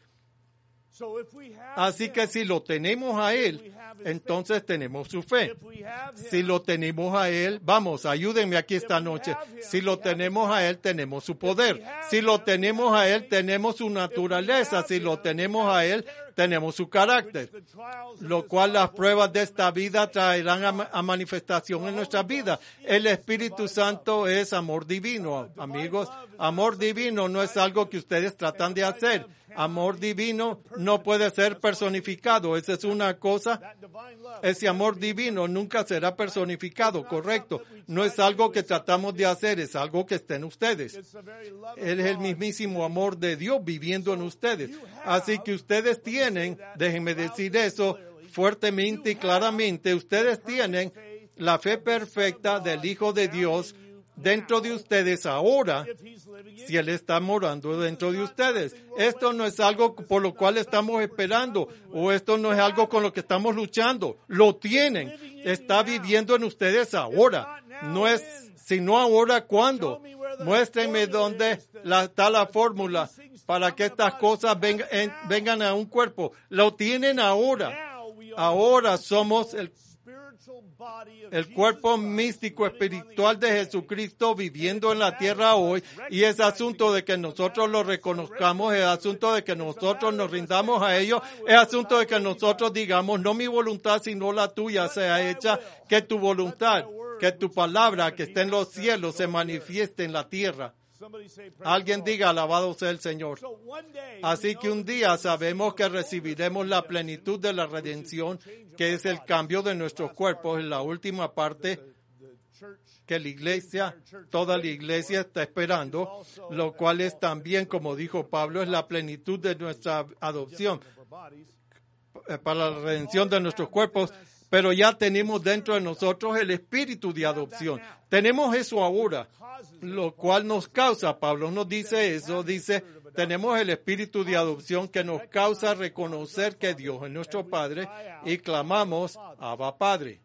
así que si lo tenemos a Él, entonces tenemos su fe. Si lo tenemos a Él, vamos, ayúdenme aquí esta noche. Si lo tenemos a Él, tenemos su poder. Si lo tenemos a Él, tenemos su naturaleza. Si lo tenemos a Él, tenemos su carácter. Lo cual las pruebas de esta vida traerán a manifestación en nuestras vidas. El Espíritu Santo es amor divino, amigos. Amor divino no es algo que ustedes tratan de hacer. Amor divino no puede ser personificado. Esa es una cosa. Ese amor divino nunca será personificado, correcto. No es algo que tratamos de hacer, es algo que está en ustedes. Él es el mismísimo amor de Dios viviendo en ustedes. Así que ustedes tienen, déjenme decir eso fuertemente y claramente, ustedes tienen la fe perfecta del Hijo de Dios dentro de ustedes ahora, si Él está morando dentro de ustedes. Esto no es algo por lo cual estamos esperando, o esto no es algo con lo que estamos luchando. Lo tienen. Está viviendo en ustedes ahora. No es, sino ahora, ¿cuándo? Muéstrenme dónde está la fórmula para que estas cosas vengan a un cuerpo. Lo tienen ahora. Ahora somos el cuerpo místico espiritual de Jesucristo viviendo en la tierra hoy, y es asunto de que nosotros lo reconozcamos, es asunto de que nosotros nos rindamos a ellos, es asunto de que nosotros digamos, no mi voluntad sino la tuya sea hecha, que tu voluntad, que tu palabra que está en los cielos se manifieste en la tierra. Alguien diga, alabado sea el Señor. Así que un día sabemos que recibiremos la plenitud de la redención, que es el cambio de nuestros cuerpos, en la última parte que la iglesia, toda la iglesia está esperando, lo cual es también, como dijo Pablo, es la plenitud de nuestra adopción para la redención de nuestros cuerpos. Pero ya tenemos dentro de nosotros el espíritu de adopción. Tenemos eso ahora, lo cual nos causa, Pablo nos dice eso, dice, tenemos el espíritu de adopción que nos causa reconocer que Dios es nuestro Padre y clamamos, Abba Padre.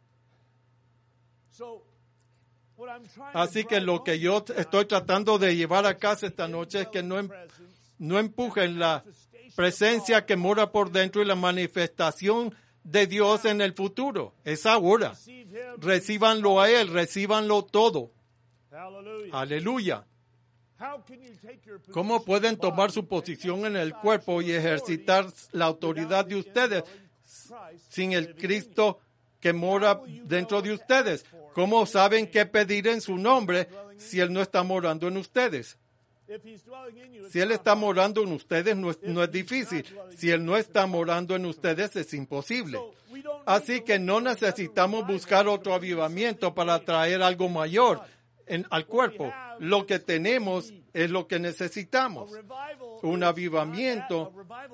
Así que lo que yo estoy tratando de llevar a casa esta noche es que no empujen la presencia que mora por dentro y la manifestación de Dios en el futuro. Es ahora. Recíbanlo a Él, recíbanlo todo. Aleluya. ¿Cómo pueden tomar su posición en el cuerpo y ejercitar la autoridad de ustedes sin el Cristo que mora dentro de ustedes? ¿Cómo saben qué pedir en su nombre si Él no está morando en ustedes? Si Él está morando en ustedes, no es difícil. Si Él no está morando en ustedes, es imposible. Así que no necesitamos buscar otro avivamiento para traer algo mayor al cuerpo. Lo que tenemos es lo que necesitamos. Un avivamiento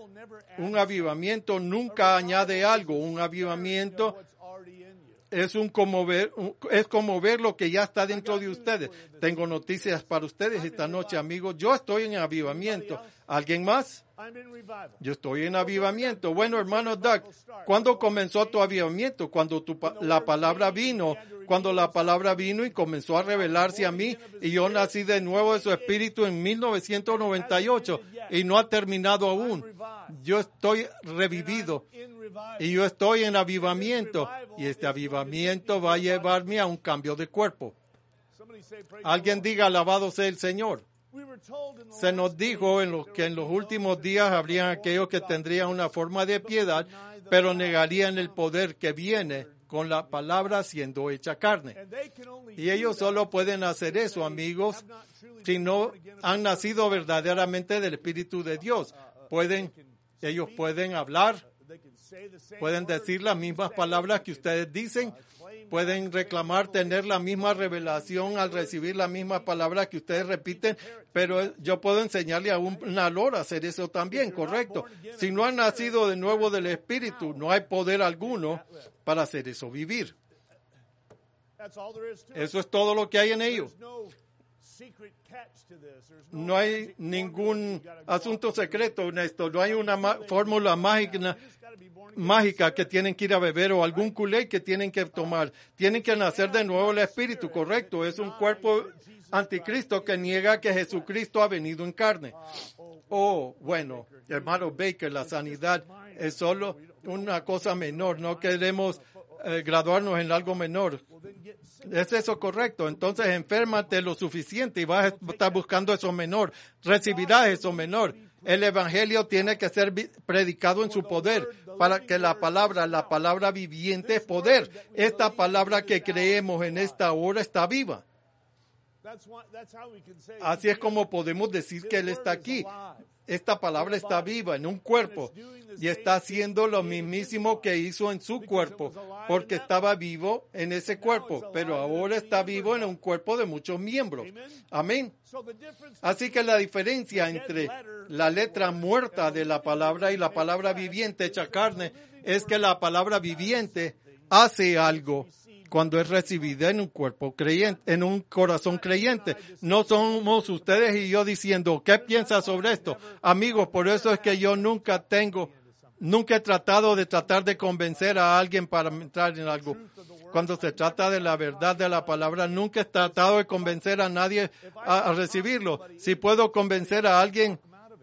nunca añade algo. Un avivamiento es como ver lo que ya está dentro de ustedes. Tengo noticias para ustedes esta noche, amigos. Yo estoy en avivamiento. ¿Alguien más? Yo estoy en avivamiento. Bueno, hermano Doug, ¿cuándo comenzó tu avivamiento? Cuando la palabra vino. Cuando la palabra vino y comenzó a revelarse a mí, y yo nací de nuevo de su espíritu en 1998 y no ha terminado aún. Yo estoy revivido y yo estoy en avivamiento, y este avivamiento va a llevarme a un cambio de cuerpo. Alguien diga, alabado sea el Señor. Se nos dijo que en los últimos días habrían aquellos que tendrían una forma de piedad, pero negarían el poder que viene con la palabra siendo hecha carne. Y ellos solo pueden hacer eso, amigos, si no han nacido verdaderamente del Espíritu de Dios. Ellos pueden hablar, pueden decir las mismas palabras que ustedes dicen, pueden reclamar tener la misma revelación al recibir las mismas palabras que ustedes repiten, pero yo puedo enseñarle a una lora a hacer eso también, correcto. Si no han nacido de nuevo del Espíritu, no hay poder alguno para hacer eso vivir. Eso es todo lo que hay en ellos. No hay ningún asunto secreto en esto. No hay una fórmula mágica que tienen que ir a beber o algún Kool-Aid que tienen que tomar. Tienen que nacer de nuevo el Espíritu, correcto. Es un cuerpo anticristo que niega que Jesucristo ha venido en carne. Oh, bueno, hermano Baker, la sanidad es solo una cosa menor. No queremos graduarnos en algo menor. ¿Es eso correcto? Entonces enférmate lo suficiente y vas a estar buscando eso menor. Recibirás eso menor. El evangelio tiene que ser predicado en su poder para que la palabra viviente es poder. Esta palabra que creemos en esta hora está viva. Así es como podemos decir que Él está aquí. Esta palabra está viva en un cuerpo y está haciendo lo mismísimo que hizo en su cuerpo, porque estaba vivo en ese cuerpo, pero ahora está vivo en un cuerpo de muchos miembros. Amén. Así que la diferencia entre la letra muerta de la palabra y la palabra viviente hecha carne es que la palabra viviente hace algo cuando es recibida en un cuerpo creyente, en un corazón creyente. No somos ustedes y yo diciendo, ¿qué piensas sobre esto? Amigos, por eso es que yo nunca he tratado de convencer a alguien para entrar en algo. cuando se trata de la verdad de la palabra, nunca he tratado de convencer a nadie a recibirlo. Si puedo convencer a alguien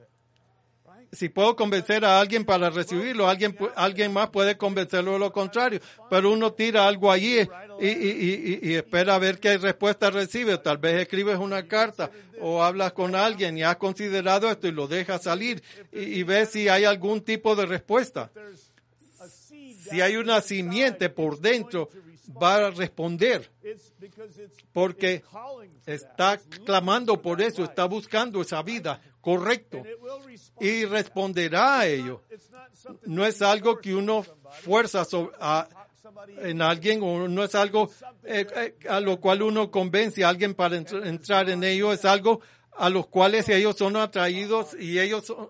para recibirlo, alguien más puede convencerlo de lo contrario. Pero uno tira algo allí y espera a ver qué respuesta recibe. Tal vez escribes una carta o hablas con alguien y has considerado esto y lo dejas salir y ves si hay algún tipo de respuesta. Si hay una simiente por dentro, va a responder porque está clamando por eso, está buscando esa vida, correcto, y responderá a ello. No es algo que uno fuerza en alguien, o no es algo a lo cual uno convence a alguien para entrar en ello, es algo a los cuales ellos son atraídos y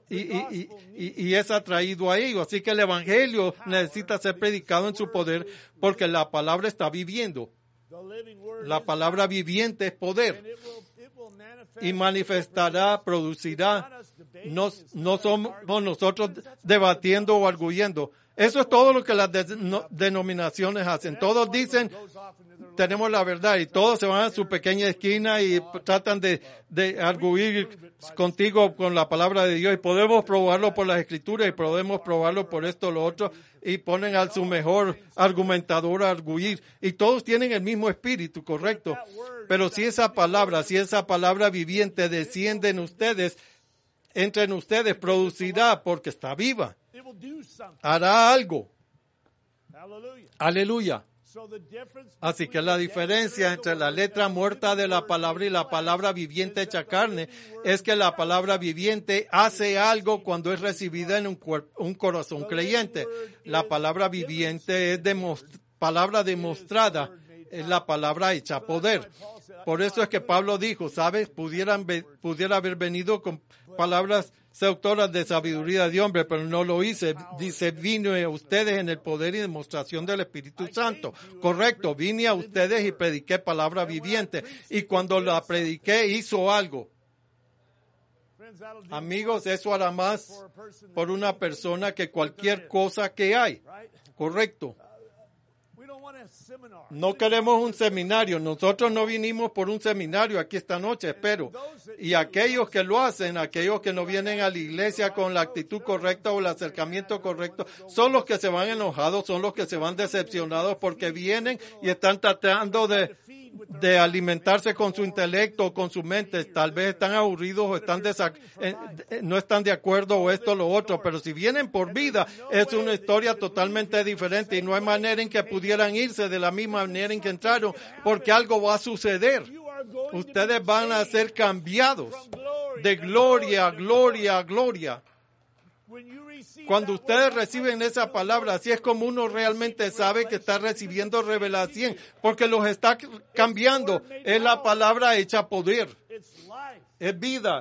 es atraído a ellos. Así que el evangelio necesita ser predicado en su poder porque la palabra está viviendo. La palabra viviente es poder y manifestará, producirá. No somos nosotros debatiendo o arguyendo. Eso es todo lo que las denominaciones hacen. Todos dicen, tenemos la verdad, y todos se van a su pequeña esquina y tratan de arguir contigo con la palabra de Dios, y podemos probarlo por las escrituras y podemos probarlo por esto o lo otro, y ponen a su mejor argumentador a arguir, y todos tienen el mismo espíritu, correcto. Pero si esa palabra viviente desciende en ustedes, entra en ustedes, producirá, porque está viva, hará algo. Aleluya. Así que la diferencia entre la letra muerta de la palabra y la palabra viviente hecha carne es que la palabra viviente hace algo cuando es recibida en un corazón creyente. La palabra viviente es palabra demostrada, es la palabra hecha poder. Por eso es que Pablo dijo, ¿sabes? Pudiera haber venido con palabras seductoras de sabiduría de hombre, pero no lo hice. Dice, vine a ustedes en el poder y demostración del Espíritu Santo. Correcto, vine a ustedes y prediqué palabra viviente. Y cuando la prediqué, hizo algo. Amigos, eso hará más por una persona que cualquier cosa que hay. Correcto. No queremos un seminario. Nosotros no vinimos por un seminario aquí esta noche, espero. Y aquellos que lo hacen, aquellos que no vienen a la iglesia con la actitud correcta o el acercamiento correcto, son los que se van enojados, son los que se van decepcionados porque vienen y están tratando de alimentarse con su intelecto, con su mente. Tal vez están aburridos o no están de acuerdo o esto o lo otro, pero si vienen por vida, es una historia totalmente diferente y no hay manera en que pudieran irse de la misma manera en que entraron, porque algo va a suceder. Ustedes van a ser cambiados de gloria a gloria a gloria. Cuando ustedes reciben esa palabra, así es como uno realmente sabe que está recibiendo revelación, porque los está cambiando. Es la palabra hecha poder. Es vida.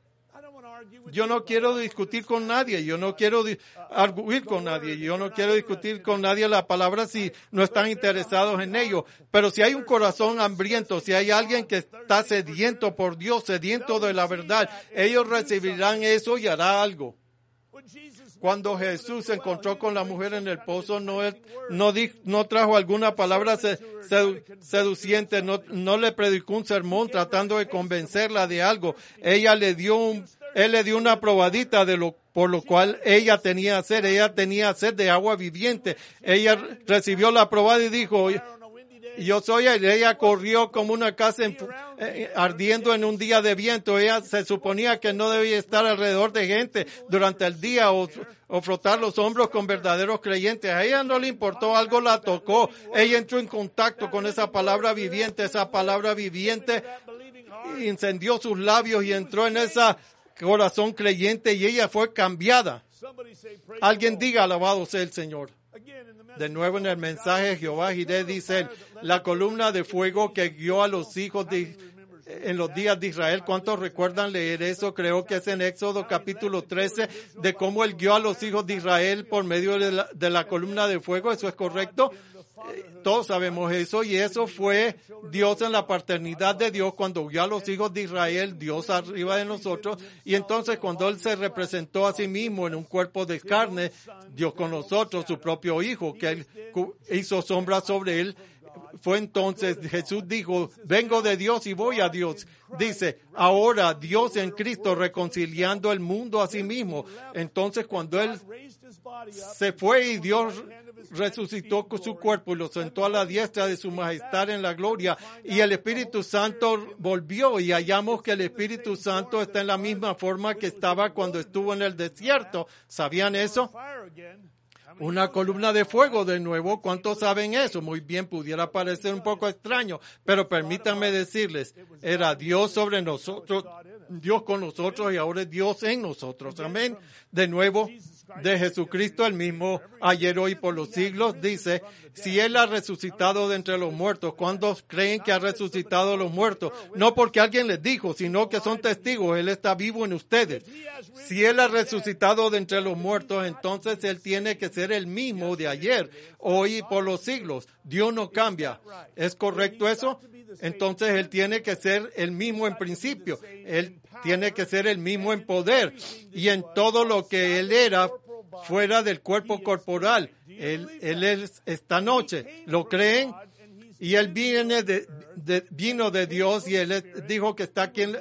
Yo no quiero discutir con nadie, yo no quiero arguir con nadie, yo no quiero discutir con nadie la palabra si no están interesados en ello. Pero si hay un corazón hambriento, si hay alguien que está sediento por Dios, sediento de la verdad, ellos recibirán eso y hará algo. Cuando Jesús se encontró con la mujer en el pozo, no trajo alguna palabra seduciente, no le predicó un sermón tratando de convencerla de algo. Él le dio una probadita por lo cual ella tenía sed. Ella tenía sed de agua viviente. Ella recibió la probada y dijo, yo soy él. Ella corrió como una casa ardiendo en un día de viento. Ella se suponía que no debía estar alrededor de gente durante el día o frotar los hombros con verdaderos creyentes. A ella no le importó, algo la tocó. Ella entró en contacto con esa palabra viviente. Esa palabra viviente incendió sus labios y entró en ese corazón creyente y ella fue cambiada. Alguien diga, alabado sea el Señor. De nuevo en el mensaje de Jehová Jireh dice él, la columna de fuego que guió a los hijos en los días de Israel. ¿Cuántos recuerdan leer eso? Creo que es en Éxodo capítulo 13, de cómo él guió a los hijos de Israel por medio de la columna de fuego. ¿Eso es correcto? Todos sabemos eso, y eso fue Dios en la paternidad de Dios cuando guió a los hijos de Israel, Dios arriba de nosotros, y entonces cuando Él se representó a sí mismo en un cuerpo de carne, Dios con nosotros, su propio Hijo, que Él hizo sombra sobre Él, fue entonces Jesús dijo, vengo de Dios y voy a Dios. Dice, ahora Dios en Cristo reconciliando el mundo a sí mismo. Entonces cuando Él se fue y Dios resucitó con su cuerpo y lo sentó a la diestra de su majestad en la gloria, y el Espíritu Santo volvió, y hallamos que el Espíritu Santo está en la misma forma que estaba cuando estuvo en el desierto. ¿Sabían eso? Una columna de fuego de nuevo. ¿Cuántos saben eso? Muy bien, pudiera parecer un poco extraño, pero permítanme decirles, era Dios sobre nosotros, Dios con nosotros, y ahora es Dios en nosotros. Amén. De nuevo, de Jesucristo el mismo, ayer, hoy, por los siglos. Dice, si Él ha resucitado de entre los muertos, ¿cuántos creen que ha resucitado de los muertos? No porque alguien les dijo, sino que son testigos. Él está vivo en ustedes. Si Él ha resucitado de entre los muertos, entonces Él tiene que ser el mismo de ayer, hoy y por los siglos. Dios no cambia. ¿Es correcto eso? Entonces Él tiene que ser el mismo en principio. Él tiene que ser el mismo en poder y en todo lo que Él era fuera del cuerpo corporal. Él es esta noche. ¿Lo creen? Y Él vino de Dios, y Él dijo que está aquí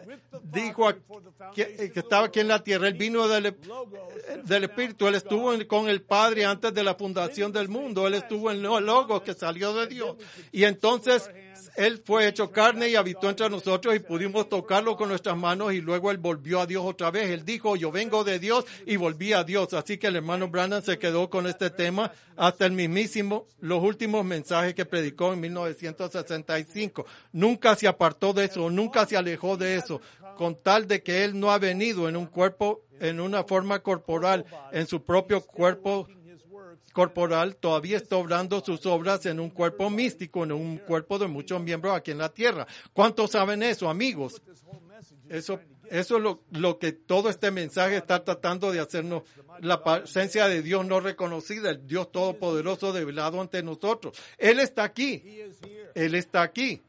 que estaba aquí en la tierra. Él vino del Espíritu. Él estuvo con el Padre antes de la fundación del mundo. Él estuvo en el Logos que salió de Dios. Y entonces Él fue hecho carne y habitó entre nosotros, y pudimos tocarlo con nuestras manos, y luego Él volvió a Dios otra vez. Él dijo, yo vengo de Dios y volví a Dios. Así que el hermano Branham se quedó con este tema hasta los últimos mensajes que predicó en 1965. Nunca se apartó de eso, nunca se alejó de eso, con tal de que Él no ha venido en un cuerpo, en una forma corporal, en su propio cuerpo corporal, todavía está obrando sus obras en un cuerpo místico, en un cuerpo de muchos miembros aquí en la tierra. ¿Cuántos saben eso, amigos? Eso es lo que todo este mensaje está tratando de hacernos. La presencia de Dios no reconocida, el Dios Todopoderoso develado ante nosotros. Él está aquí. Él está aquí.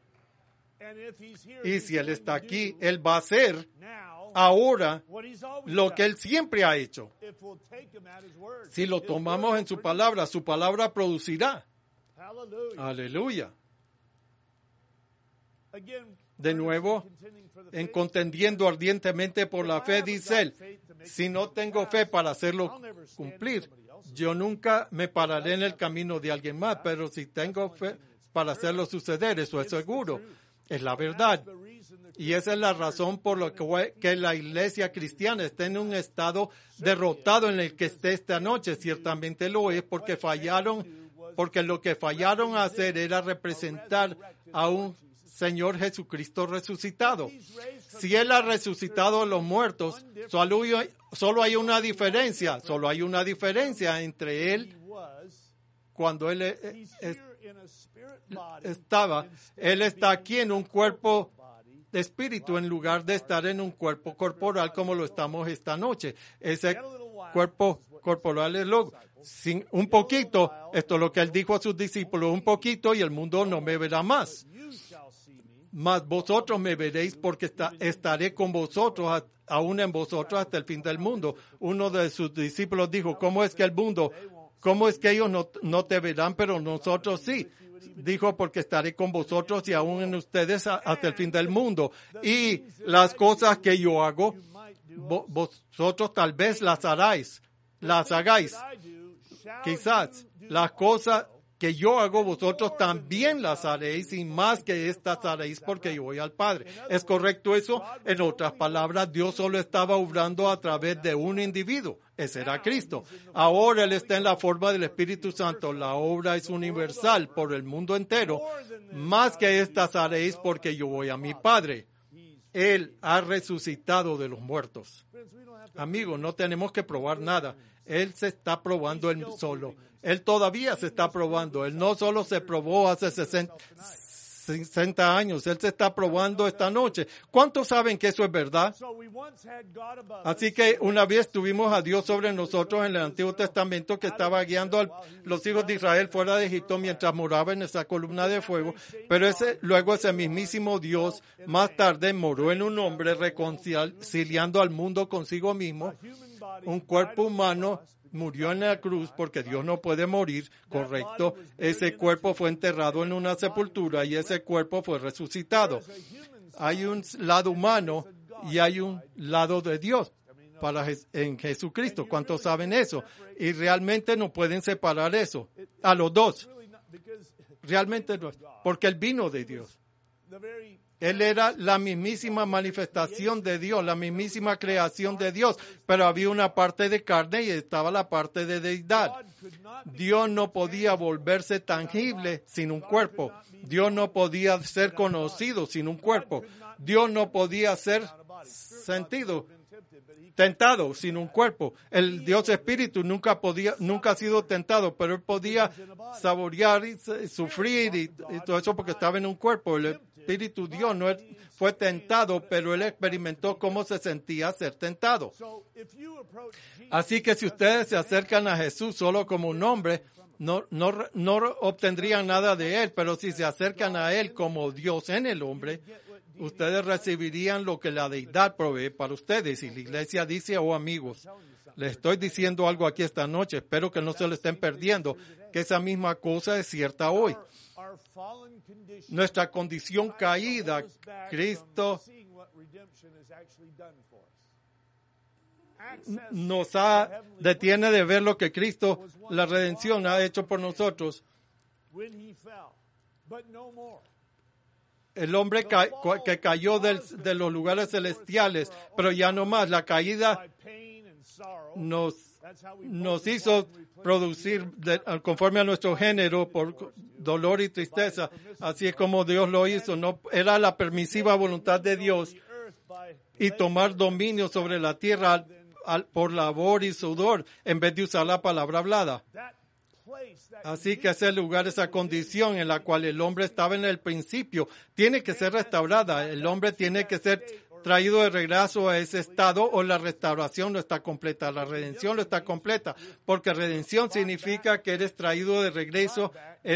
Y si Él está aquí, Él va a hacer ahora lo que Él siempre ha hecho. Si lo tomamos en su palabra producirá. Aleluya. De nuevo, en contendiendo ardientemente por la fe, dice Él, si no tengo fe para hacerlo cumplir, yo nunca me pararé en el camino de alguien más, pero si tengo fe para hacerlo suceder, eso es seguro. Es la verdad. Y esa es la razón por la que la iglesia cristiana está en un estado derrotado en el que esté esta noche. Ciertamente lo es, porque lo que fallaron a hacer era representar a un Señor Jesucristo resucitado. Si Él ha resucitado a los muertos, solo hay una diferencia. Solo hay una diferencia entre Él cuando Él Él está aquí en un cuerpo de espíritu en lugar de estar en un cuerpo corporal como lo estamos esta noche. Ese cuerpo corporal es un poquito, esto es lo que Él dijo a sus discípulos, un poquito y el mundo no me verá más. Mas vosotros me veréis, porque estaré con vosotros, aún en vosotros hasta el fin del mundo. Uno de sus discípulos dijo, ¿cómo es que ellos no te verán, pero nosotros sí? Dijo, porque estaré con vosotros y aún en ustedes hasta el fin del mundo. Y las cosas que yo hago, vosotros tal vez las hagáis. Quizás las cosas que yo hago, vosotros también las haréis, y más que estas haréis, porque yo voy al Padre. ¿Es correcto eso? En otras palabras, Dios solo estaba obrando a través de un individuo. Ese era Cristo. Ahora Él está en la forma del Espíritu Santo. La obra es universal por el mundo entero. Más que estas haréis, porque yo voy a mi Padre. Él ha resucitado de los muertos. Amigos, no tenemos que probar nada. Él se está probando Él solo. Él todavía se está probando. Él no solo se probó hace 60 años. Él se está probando esta noche. ¿Cuántos saben que eso es verdad? Así que una vez tuvimos a Dios sobre nosotros en el Antiguo Testamento, que estaba guiando a los hijos de Israel fuera de Egipto mientras moraba en esa columna de fuego. Pero luego ese mismísimo Dios más tarde moró en un hombre reconciliando al mundo consigo mismo un cuerpo humano murió en la cruz porque Dios no puede morir, correcto. Ese cuerpo fue enterrado en una sepultura y ese cuerpo fue resucitado. Hay un lado humano y hay un lado de Dios en Jesucristo. ¿Cuántos saben eso? Y realmente no pueden separar eso a los dos. Realmente no, porque Él vino de Dios. Él era la mismísima manifestación de Dios, la mismísima creación de Dios, pero había una parte de carne y estaba la parte de deidad. Dios no podía volverse tangible sin un cuerpo. Dios no podía ser conocido sin un cuerpo. Dios no podía ser tentado sin un cuerpo. El Dios Espíritu nunca ha sido tentado, pero Él podía saborear y sufrir y todo eso porque estaba en un cuerpo. El Espíritu Dios no fue tentado, pero Él experimentó cómo se sentía ser tentado. Así que si ustedes se acercan a Jesús solo como un hombre, no obtendrían nada de Él, pero si se acercan a Él como Dios en el hombre, ustedes recibirían lo que la deidad provee para ustedes. Y la iglesia dice, oh amigos, les estoy diciendo algo aquí esta noche, espero que no se lo estén perdiendo, que esa misma cosa es cierta hoy. Nuestra condición caída, Cristo nos detiene de ver lo que Cristo, la redención, ha hecho por nosotros. El hombre que cayó de los lugares celestiales, pero ya no más. La caída nos hizo producir conforme a nuestro género por dolor y tristeza. Así es como Dios lo hizo. No era la permisiva voluntad de Dios y tomar dominio sobre la tierra por labor y sudor en vez de usar la palabra hablada. Así que ese lugar, esa condición en la cual el hombre estaba en el principio, tiene que ser restaurada. El hombre tiene que ser traído de regreso a ese estado, o la restauración no está completa, la redención no está completa, porque redención significa que eres traído de regreso,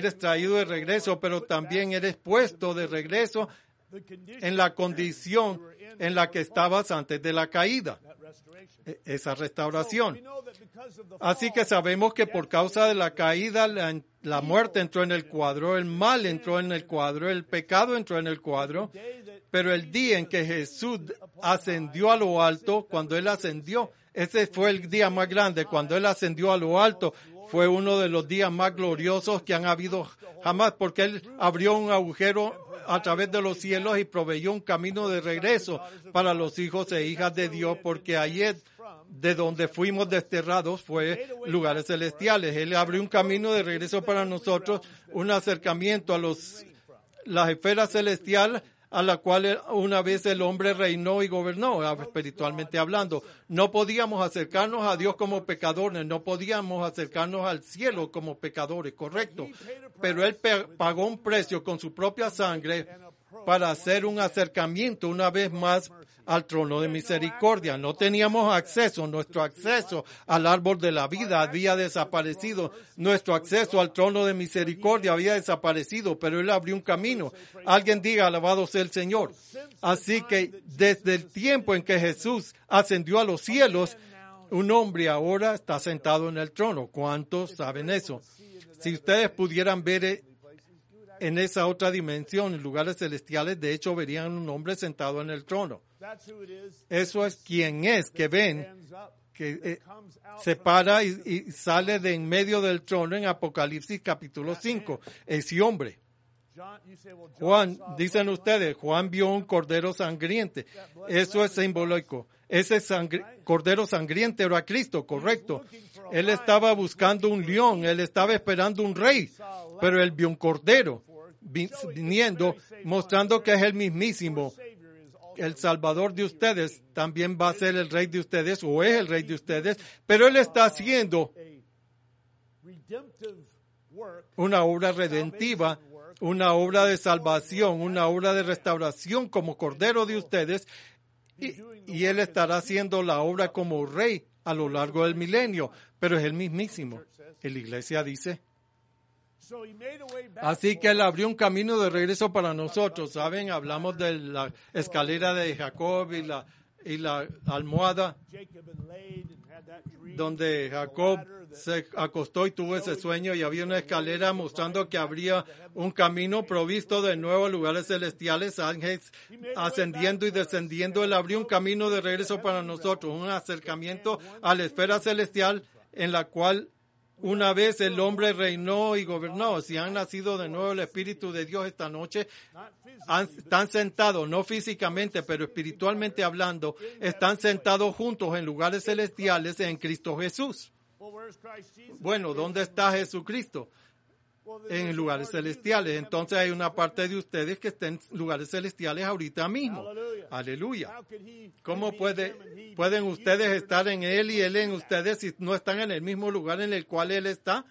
pero también eres puesto de regreso en la condición en la que estabas antes de la caída. Esa restauración. Así que sabemos que por causa de la caída, la muerte entró en el cuadro, el mal entró en el cuadro, el pecado entró en el cuadro, pero el día en que Jesús ascendió a lo alto, cuando Él ascendió, ese fue el día más grande. Cuando Él ascendió a lo alto, fue uno de los días más gloriosos que han habido jamás, porque Él abrió un agujero a través de los cielos y proveyó un camino de regreso para los hijos e hijas de Dios, porque ayer de donde fuimos desterrados fue lugares celestiales. Él abrió un camino de regreso para nosotros, un acercamiento a las esferas celestiales a la cual una vez el hombre reinó y gobernó, espiritualmente hablando. No podíamos acercarnos a Dios como pecadores, no podíamos acercarnos al cielo como pecadores, correcto. Pero Él pagó un precio con su propia sangre para hacer un acercamiento una vez más al trono de misericordia. No teníamos acceso, nuestro acceso al árbol de la vida había desaparecido, nuestro acceso al trono de misericordia había desaparecido, pero Él abrió un camino. Alguien diga, alabado sea el Señor. Así que desde el tiempo en que Jesús ascendió a los cielos, un hombre ahora está sentado en el trono. ¿Cuántos saben eso? Si ustedes pudieran ver en esa otra dimensión, en lugares celestiales, de hecho verían un hombre sentado en el trono. Eso es quien es, que ven, que se para y sale de en medio del trono en Apocalipsis capítulo 5, ese hombre. Juan, dicen ustedes, Juan vio un cordero sangriente. Eso es simbólico. Ese cordero sangriente era Cristo, correcto. Él estaba buscando un león, él estaba esperando un rey, pero él vio un cordero viniendo, mostrando que es el mismísimo. El Salvador de ustedes también va a ser el Rey de ustedes, o es el Rey de ustedes, pero Él está haciendo una obra redentiva, una obra de salvación, una obra de restauración como Cordero de ustedes, y Él estará haciendo la obra como Rey a lo largo del milenio, pero es el mismísimo. Y la iglesia dice. Así que Él abrió un camino de regreso para nosotros, ¿saben? Hablamos de la escalera de Jacob y la almohada. donde Jacob se acostó y tuvo ese sueño y había una escalera mostrando que habría un camino provisto de nuevo a lugares celestiales, ángeles ascendiendo y descendiendo. Él abrió un camino de regreso para nosotros, un acercamiento a la esfera celestial en la cual una vez el hombre reinó y gobernó. Si han nacido de nuevo el Espíritu de Dios esta noche, están sentados, no físicamente, pero espiritualmente hablando, están sentados juntos en lugares celestiales en Cristo Jesús. Bueno, ¿dónde está Jesucristo? En lugares celestiales. Entonces hay una parte de ustedes que está en lugares celestiales ahorita mismo. Aleluya. ¿Cómo pueden ustedes estar en Él y Él en ustedes si no están en el mismo lugar en el cual Él está?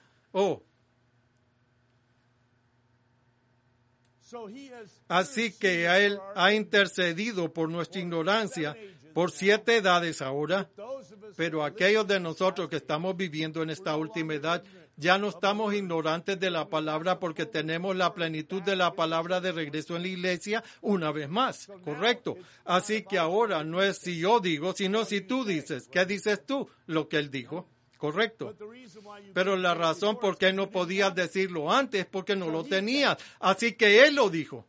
Así que Él ha intercedido por nuestra ignorancia por 7 edades ahora, pero aquellos de nosotros que estamos viviendo en esta última edad, ya no estamos ignorantes de la palabra porque tenemos la plenitud de la palabra de regreso en la iglesia una vez más, ¿correcto? Así que ahora no es si yo digo, sino si tú dices. ¿Qué dices tú? Lo que Él dijo, ¿correcto? Pero la razón por qué no podías decirlo antes es porque no lo tenías, así que Él lo dijo.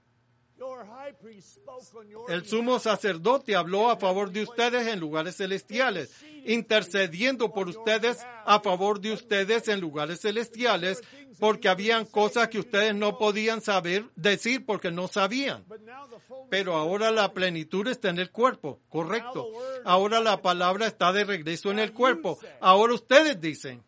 El sumo sacerdote habló a favor de ustedes en lugares celestiales, intercediendo por ustedes a favor de ustedes en lugares celestiales, porque habían cosas que ustedes no podían decir porque no sabían. Pero ahora la plenitud está en el cuerpo, correcto. Ahora la palabra está de regreso en el cuerpo. Ahora ustedes dicen.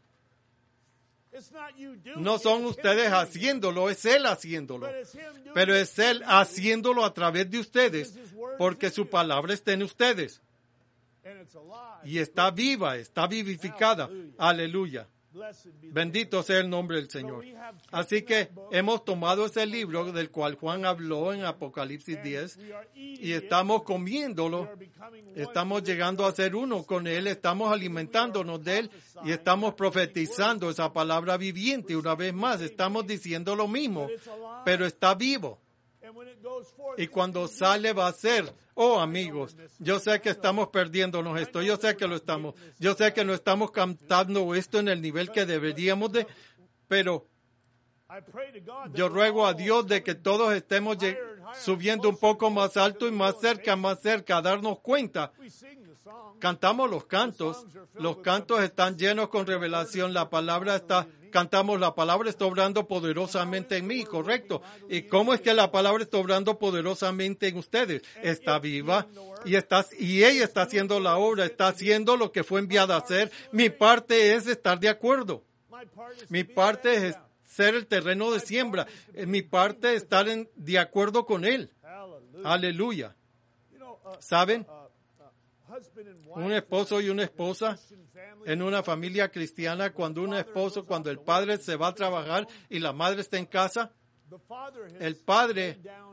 No son ustedes haciéndolo, es Él haciéndolo. Pero es Él haciéndolo a través de ustedes, porque su palabra está en ustedes. Y está viva, está vivificada. Aleluya. Bendito sea el nombre del Señor. Así que hemos tomado ese libro del cual Juan habló en Apocalipsis 10 y estamos comiéndolo, estamos llegando a ser uno con Él, estamos alimentándonos de Él y estamos profetizando esa palabra viviente. Una vez más, estamos diciendo lo mismo, pero está vivo. Y cuando sale va a ser, amigos, yo sé que estamos perdiéndonos esto, yo sé que no estamos cantando esto en el nivel que deberíamos de, pero yo ruego a Dios de que todos estemos subiendo un poco más alto y más cerca, a darnos cuenta. Cantamos los cantos están llenos con revelación, cantamos la palabra está obrando poderosamente en mí, correcto. ¿Y cómo es que la palabra está obrando poderosamente en ustedes? Está viva y ella está haciendo la obra, está haciendo lo que fue enviada a hacer. Mi parte es estar de acuerdo. Mi parte es ser el terreno de siembra. Mi parte es estar de acuerdo con Él. Aleluya. ¿Saben? Un esposo y una esposa en una familia cristiana, cuando el padre se va a trabajar y la madre está en casa, el padre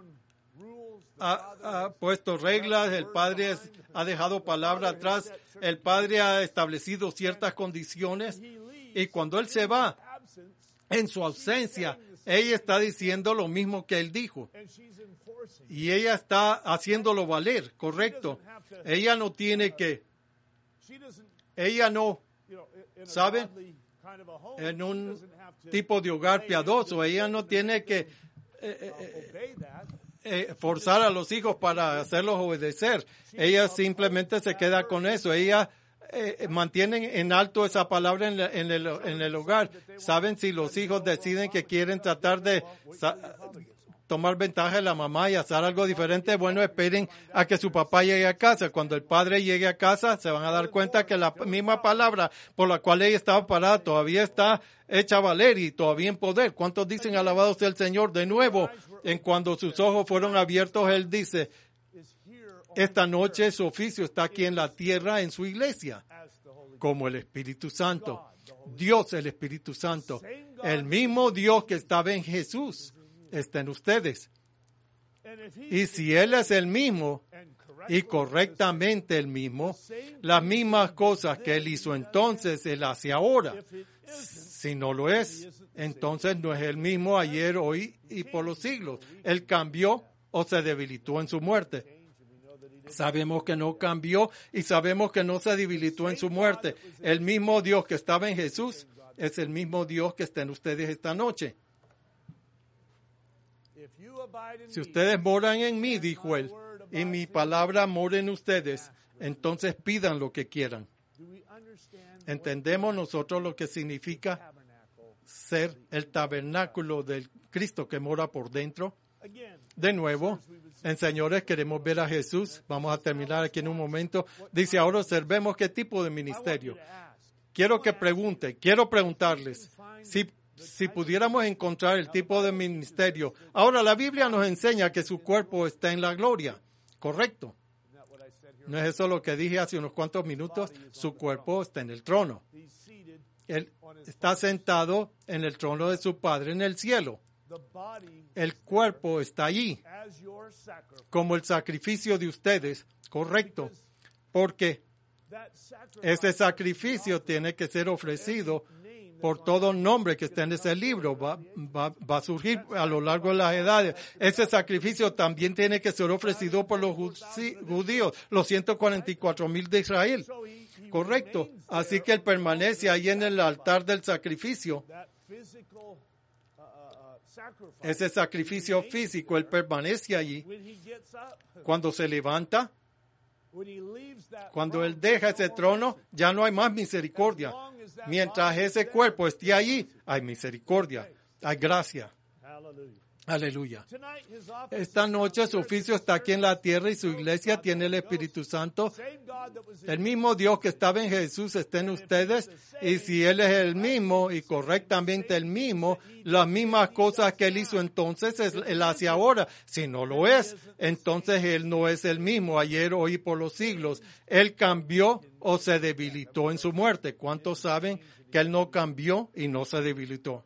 ha puesto reglas, el padre ha dejado palabra atrás, el padre ha establecido ciertas condiciones y cuando él se va, en su ausencia, ella está diciendo lo mismo que él dijo. Y ella está haciéndolo valer, correcto. Ella no tiene que, ¿sabe? En un tipo de hogar piadoso, ella no tiene que forzar a los hijos para hacerlos obedecer. Ella simplemente se queda con eso. Ella mantiene en alto esa palabra en el hogar. ¿Saben? Si los hijos deciden que quieren tratar de tomar ventaja de la mamá y hacer algo diferente, bueno, esperen a que su papá llegue a casa. Cuando el padre llegue a casa, se van a dar cuenta que la misma palabra por la cual ella estaba parada todavía está hecha a valer y todavía en poder. ¿Cuántos dicen alabado sea el Señor? De nuevo, en cuando sus ojos fueron abiertos, Él dice, esta noche su oficio está aquí en la tierra, en su iglesia, como el Espíritu Santo. Dios, el Espíritu Santo, el mismo Dios que estaba en Jesús, está en ustedes. Y si Él es el mismo y correctamente el mismo, las mismas cosas que Él hizo entonces, Él hace ahora. Si no lo es, entonces no es el mismo ayer, hoy y por los siglos. Él cambió o se debilitó en su muerte. Sabemos que no cambió y sabemos que no se debilitó en su muerte. El mismo Dios que estaba en Jesús es el mismo Dios que está en ustedes esta noche. Si ustedes moran en mí, dijo él, y mi palabra mora en ustedes, entonces pidan lo que quieran. ¿Entendemos nosotros lo que significa ser el tabernáculo del Cristo que mora por dentro? De nuevo, señores, queremos ver a Jesús. Vamos a terminar aquí en un momento. Dice, ahora observemos qué tipo de ministerio. Quiero preguntarles, si pudiéramos encontrar el tipo de ministerio. Ahora, la Biblia nos enseña que su cuerpo está en la gloria, ¿correcto? ¿No es eso lo que dije hace unos cuantos minutos? Su cuerpo está en el trono. Él está sentado en el trono de su Padre en el cielo. El cuerpo está allí como el sacrificio de ustedes, correcto, porque ese sacrificio tiene que ser ofrecido por todo nombre que esté en ese libro. Va a surgir a lo largo de las edades. Ese sacrificio también tiene que ser ofrecido por los judíos, los 144,000 de Israel. Correcto. Así que él permanece ahí en el altar del sacrificio. Ese sacrificio físico, él permanece allí. Cuando se levanta, cuando él deja ese trono, ya no hay más misericordia. Mientras ese cuerpo esté allí, hay misericordia, hay gracia. Aleluya. Esta noche su oficio está aquí en la tierra y su iglesia tiene el Espíritu Santo. El mismo Dios que estaba en Jesús está en ustedes. Y si Él es el mismo y correctamente el mismo, las mismas cosas que Él hizo entonces, Él hace ahora. Si no lo es, entonces Él no es el mismo ayer, hoy y por los siglos. Él cambió o se debilitó en su muerte. ¿Cuántos saben que Él no cambió y no se debilitó?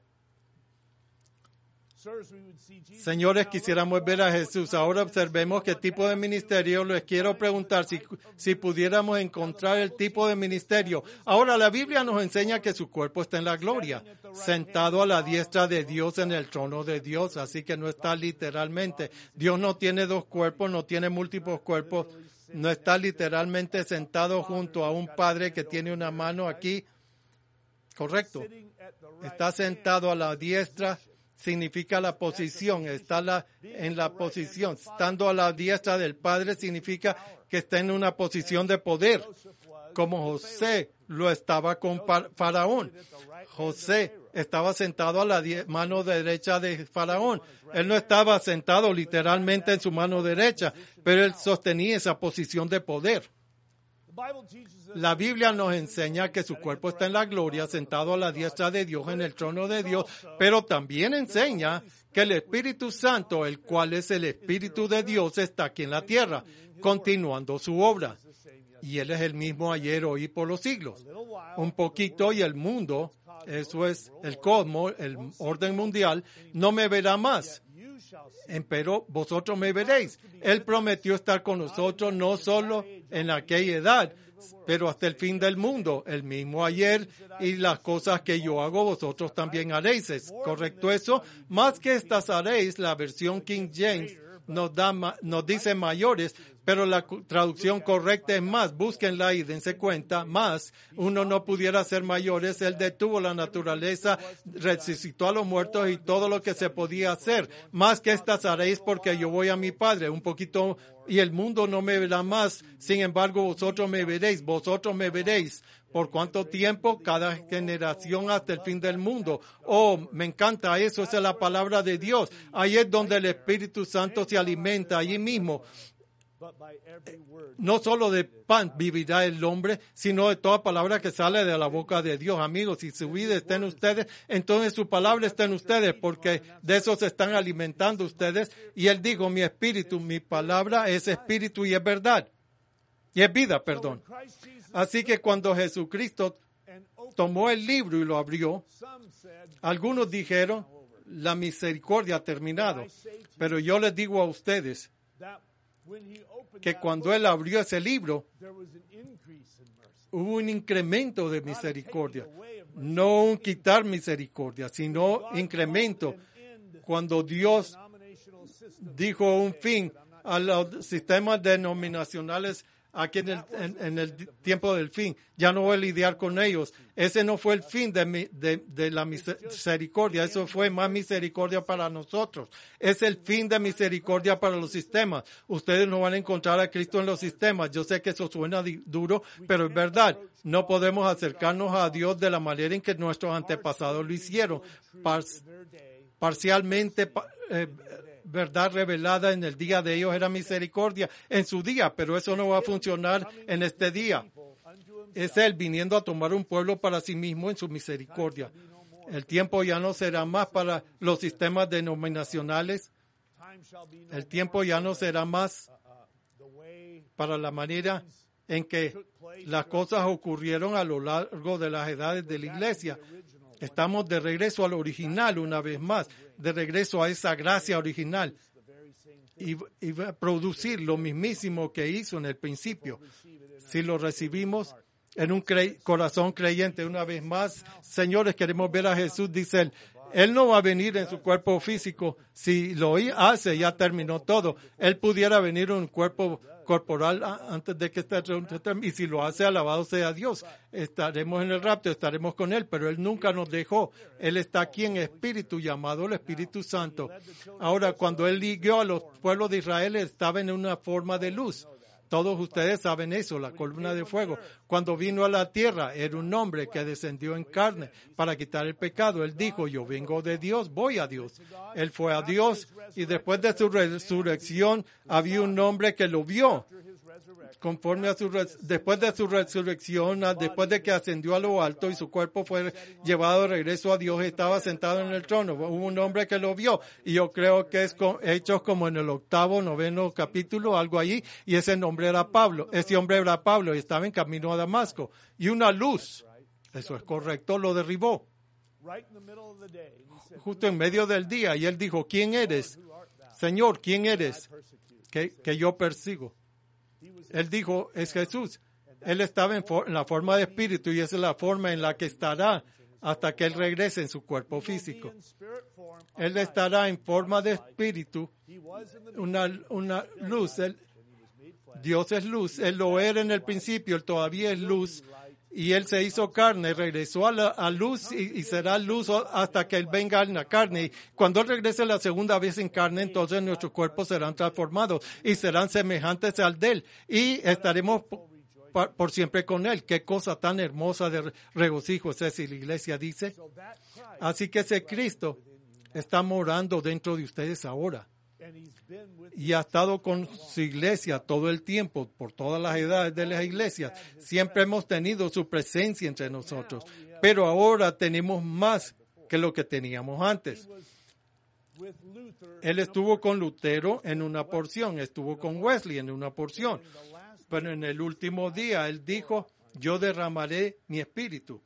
Señores, quisiéramos ver a Jesús. Ahora observemos qué tipo de ministerio. Les quiero preguntar si pudiéramos encontrar el tipo de ministerio. Ahora, la Biblia nos enseña que su cuerpo está en la gloria, sentado a la diestra de Dios en el trono de Dios. Así que no está literalmente. Dios no tiene dos cuerpos, no tiene múltiples cuerpos. No está literalmente sentado junto a un Padre que tiene una mano aquí. Correcto. Está sentado a la diestra. Significa la posición, está en la posición. Estando a la diestra del Padre significa que está en una posición de poder, como José lo estaba con Faraón. José estaba sentado a la mano derecha de Faraón. Él no estaba sentado literalmente en su mano derecha, pero él sostenía esa posición de poder. La Biblia nos enseña que su cuerpo está en la gloria, sentado a la diestra de Dios en el trono de Dios, pero también enseña que el Espíritu Santo, el cual es el Espíritu de Dios, está aquí en la tierra, continuando su obra. Y Él es el mismo ayer, hoy y por los siglos. Un poquito y el mundo, eso es el cosmos, el orden mundial, no me verá más. Pero vosotros me veréis. Él prometió estar con nosotros no solo en aquella edad, pero hasta el fin del mundo. El mismo ayer y las cosas que yo hago, vosotros también haréis. ¿Es correcto eso? Más que estas haréis, la versión King James nos dice mayores, pero la traducción correcta es más. Búsquenla y dense cuenta. Más, uno no pudiera ser mayores. Él detuvo la naturaleza, resucitó a los muertos y todo lo que se podía hacer. Más que estas haréis porque yo voy a mi Padre. Un poquito, y el mundo no me verá más. Sin embargo, vosotros me veréis. Vosotros me veréis. ¿Por cuánto tiempo? Cada generación hasta el fin del mundo. Oh, me encanta eso. Esa es la palabra de Dios. Ahí es donde el Espíritu Santo se alimenta, allí mismo. No solo de pan vivirá el hombre, sino de toda palabra que sale de la boca de Dios. Amigos, si su vida está en ustedes, entonces su palabra está en ustedes, porque de eso se están alimentando ustedes. Y Él dijo, mi espíritu, mi palabra es espíritu y es verdad. Y es vida, perdón. Así que cuando Jesucristo tomó el libro y lo abrió, algunos dijeron, la misericordia ha terminado. Pero yo les digo a ustedes que cuando Él abrió ese libro, hubo un incremento de misericordia. No un quitar misericordia, sino incremento. Cuando Dios dijo un fin, a los sistemas denominacionales aquí en el tiempo del fin. Ya no voy a lidiar con ellos. Ese no fue el fin de la misericordia. Eso fue más misericordia para nosotros. Es el fin de misericordia para los sistemas. Ustedes no van a encontrar a Cristo en los sistemas. Yo sé que eso suena duro, pero es verdad. No podemos acercarnos a Dios de la manera en que nuestros antepasados lo hicieron. Parcialmente, verdad revelada en el día de ellos era misericordia en su día, pero eso no va a funcionar en este día. Es Él viniendo a tomar un pueblo para sí mismo en su misericordia. El tiempo ya no será más para los sistemas denominacionales. El tiempo ya no será más para la manera en que las cosas ocurrieron a lo largo de las edades de la iglesia. Estamos de regreso al original una vez más, de regreso a esa gracia original y va a producir lo mismísimo que hizo en el principio. Si lo recibimos en un corazón creyente una vez más, señores, queremos ver a Jesús, dice él. Él no va a venir en su cuerpo físico. Si lo hace, ya terminó todo. Él pudiera venir en un cuerpo corporal antes de que esté, y si lo hace, alabado sea Dios. Estaremos en el rapto, estaremos con Él, pero Él nunca nos dejó. Él está aquí en espíritu, llamado el Espíritu Santo. Ahora, cuando Él guió a los pueblos de Israel, estaba en una forma de luz. Todos ustedes saben eso, la columna de fuego. Cuando vino a la tierra, era un hombre que descendió en carne para quitar el pecado. Él dijo, yo vengo de Dios, voy a Dios. Él fue a Dios y después de su resurrección había un hombre que lo vio. Conforme a después de su resurrección, después de que ascendió a lo alto y su cuerpo fue llevado de regreso a Dios, estaba sentado en el trono. Hubo un hombre que lo vio, y yo creo que es Hechos como en el 8º, 9º capítulo, algo allí, y ese nombre era Pablo. Ese hombre era Pablo y estaba en camino a Damasco. Y una luz, eso es correcto, lo derribó. Justo en medio del día, y él dijo, ¿quién eres? Señor, ¿quién eres? Que yo persigo. Él dijo, es Jesús. Él estaba en la forma de espíritu y esa es la forma en la que estará hasta que Él regrese en su cuerpo físico. Él estará en forma de espíritu, una luz. Dios es luz. Él lo era en el principio, Él todavía es luz. Y Él se hizo carne, regresó a luz y será luz hasta que Él venga en la carne. Y cuando Él regrese la segunda vez en carne, entonces nuestros cuerpos serán transformados y serán semejantes al de Él. Y estaremos por siempre con Él. Qué cosa tan hermosa de regocijo es esa, la iglesia dice. Así que ese Cristo está morando dentro de ustedes ahora. Y ha estado con su iglesia todo el tiempo, por todas las edades de las iglesias. Siempre hemos tenido su presencia entre nosotros, pero ahora tenemos más que lo que teníamos antes. Él estuvo con Lutero en una porción, estuvo con Wesley en una porción, pero en el último día Él dijo, yo derramaré mi espíritu.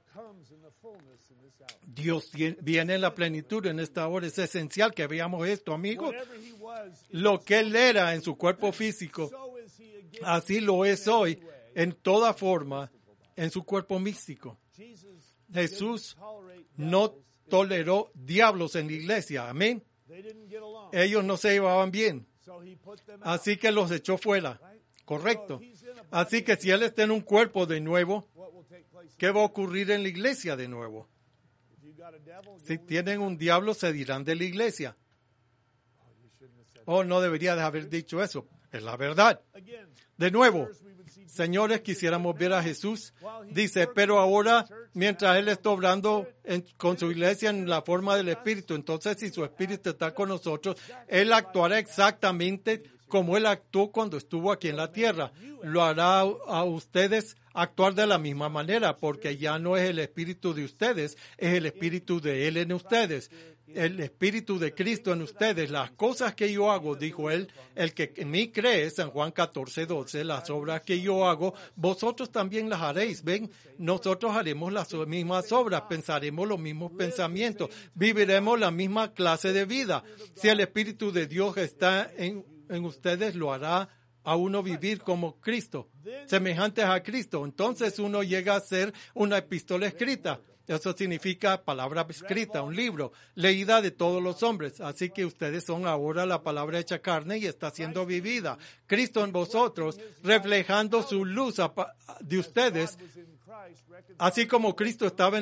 Dios viene en la plenitud en esta hora. Es esencial que veamos esto, amigos. Lo que Él era en su cuerpo físico, así lo es hoy en toda forma en su cuerpo místico. Jesús no toleró diablos en la iglesia. Amén. Ellos no se llevaban bien. Así que los echó fuera. Correcto. Así que si Él está en un cuerpo de nuevo, ¿qué va a ocurrir en la iglesia de nuevo? Si tienen un diablo, se dirán de la iglesia. Oh, no debería de haber dicho eso. Es la verdad. De nuevo, señores, quisiéramos ver a Jesús. Dice, pero ahora, mientras Él está obrando con su iglesia en la forma del Espíritu, entonces si su Espíritu está con nosotros, Él actuará exactamente como Él actuó cuando estuvo aquí en la tierra. Lo hará a ustedes actuar de la misma manera, porque ya no es el espíritu de ustedes, es el espíritu de Él en ustedes, el espíritu de Cristo en ustedes. Las cosas que yo hago, dijo Él, el que en mí cree, San Juan 14:12, las obras que yo hago, vosotros también las haréis. Ven, nosotros haremos las mismas obras, pensaremos los mismos pensamientos, viviremos la misma clase de vida. Si el espíritu de Dios está en ustedes, lo hará a uno vivir como Cristo, semejantes a Cristo. Entonces uno llega a ser una epístola escrita. Eso significa palabra escrita, un libro, leída de todos los hombres. Así que ustedes son ahora la palabra hecha carne y está siendo vivida. Cristo en vosotros, reflejando su luz de ustedes, así como Cristo estaba